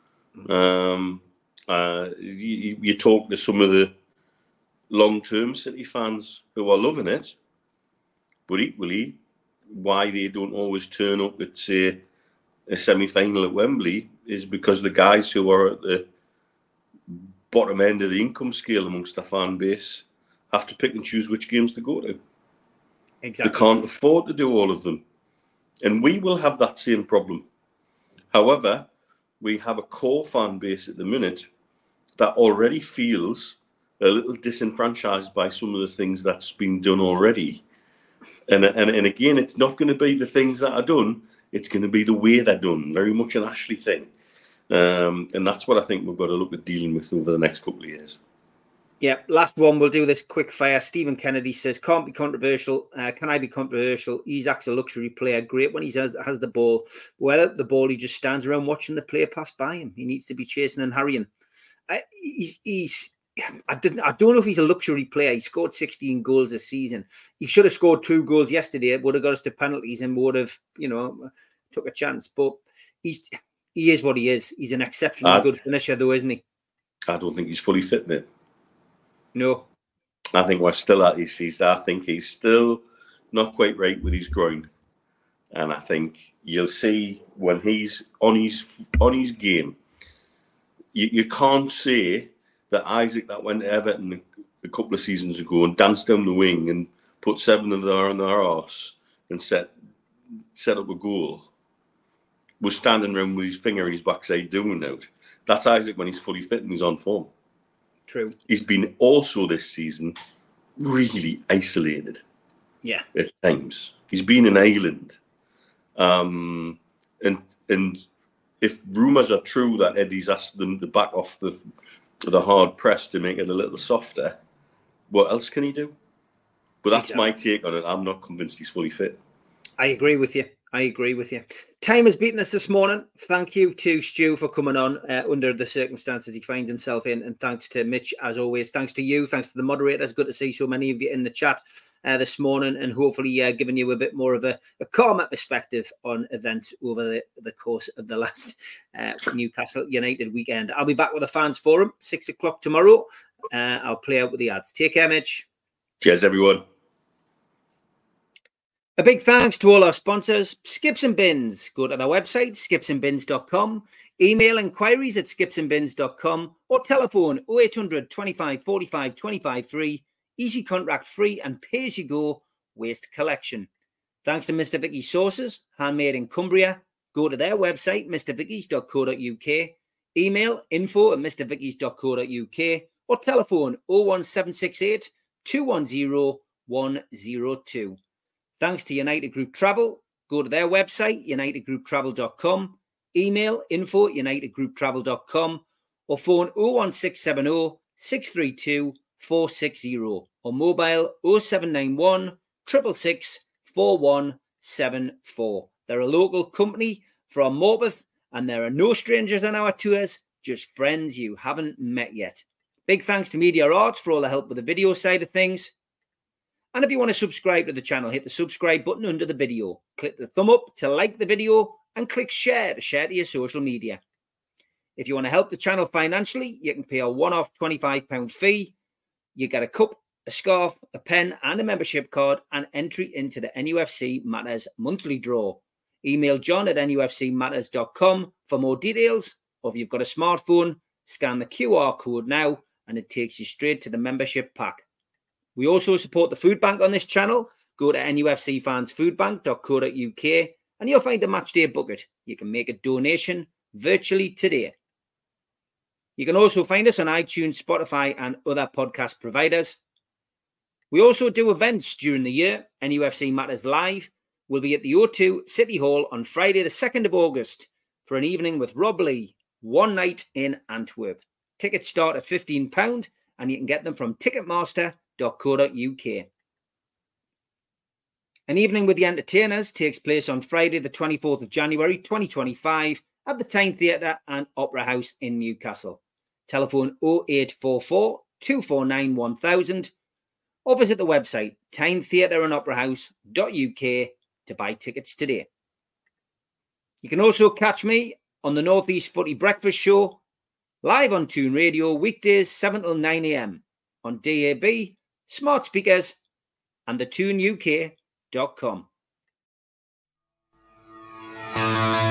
Um, uh, you, you talk to some of the long-term City fans who are loving it, but equally, why they don't always turn up at, say, a semi-final at Wembley is because the guys who are at the bottom end of the income scale amongst the fan base have to pick and choose which games to go to. Exactly. They can't afford to do all of them. And we will have that same problem. However, we have a core fan base at the minute that already feels a little disenfranchised by some of the things that's been done already. And, and and again, it's not going to be the things that are done. It's going to be the way they're done. Very much an Ashley thing. Um, and that's what I think we've got to look at dealing with over the next couple of years. Yeah, last one. We'll do this quick fire. Stephen Kennedy says, can't be controversial. Uh, can I be controversial? Isak's a luxury player. Great when he has, has the ball. Without the ball, he just stands around watching the player pass by him. He needs to be chasing and harrying. Uh, he's... he's I didn't. I don't know if he's a luxury player. He scored sixteen goals this season. He should have scored two goals yesterday. It would have got us to penalties and would have, you know, took a chance. But he's he is what he is. He's an exceptionally I, good finisher, though, isn't he? I don't think he's fully fit, mate. No. I think we're still at his season. I think he's still not quite right with his groin, and I think you'll see when he's on his on his game. You you can't say that Isak that went to Everton a couple of seasons ago and danced down the wing and put seven of their on their arse and set set up a goal was standing around with his finger in his backside doing out. That's Isak when he's fully fit and he's on form. True. He's been also this season really isolated. Yeah. At times. He's been an island. Um, and and if rumours are true that Eddie's asked them to back off the the hard press to make it a little softer, what else can he do? But that's exactly my take on it. I'm not convinced he's fully fit. I agree with you. I agree with you. Time has beaten us this morning. Thank you to Stu for coming on uh, under the circumstances he finds himself in. And thanks to Mitch, as always. Thanks to you. Thanks to the moderators. Good to see so many of you in the chat uh, this morning, and hopefully uh, giving you a bit more of a, a calmer perspective on events over the, the course of the last uh, Newcastle United weekend. I'll be back with the fans forum, six o'clock tomorrow. Uh, I'll play out with the ads. Take care, Mitch. Cheers, everyone. A big thanks to all our sponsors, Skips and Bins. Go to their website, skips and bins dot com. Email inquiries at skips and bins dot com or telephone oh eight hundred, twenty-five, forty-five, twenty-five, three. Easy contract free and pay as you go waste collection. Thanks to Mister Vicky's Sauces, handmade in Cumbria. Go to their website, mr vickies dot co dot uk. Email info at mr vickies dot co dot uk or telephone oh one seven six eight, two one zero, one zero two. Thanks to United Group Travel. Go to their website, united group travel dot com. Email info at united group travel dot com or phone oh one six seven oh, six three two, four six zero or mobile oh seven nine one, six six six, four one seven four. They're a local company from Morpeth and there are no strangers on our tours, just friends you haven't met yet. Big thanks to Media Arts for all the help with the video side of things. And if you want to subscribe to the channel, hit the subscribe button under the video. Click the thumb up to like the video and click share to share to your social media. If you want to help the channel financially, you can pay a one-off twenty-five pound fee. You get a cup, a scarf, a pen and a membership card and entry into the N U F C Matters monthly draw. Email john at N U F C matters dot com for more details, or if you've got a smartphone, scan the Q R code now and it takes you straight to the membership pack. We also support the food bank on this channel. Go to N U F C fans food bank dot co dot U K and you'll find the matchday bucket. You can make a donation virtually today. You can also find us on iTunes, Spotify and other podcast providers. We also do events during the year. N U F C Matters Live will be at the O two City Hall on Friday the second of August for an evening with Rob Lee, one night in Antwerp. Tickets start at fifteen pounds and you can get them from ticketmaster dot co dot U K. An evening with the entertainers takes place on Friday the twenty-fourth of January twenty twenty-five at the Tyne Theatre and Opera House in Newcastle. Telephone oh eight four four, two four nine, one thousand or visit the website tyne theatre and opera house dot U K to buy tickets today. You can also catch me on the Northeast Footy Breakfast Show live on Toon Radio weekdays seven till nine a m on D A B, smart speakers and the toon U K dot com.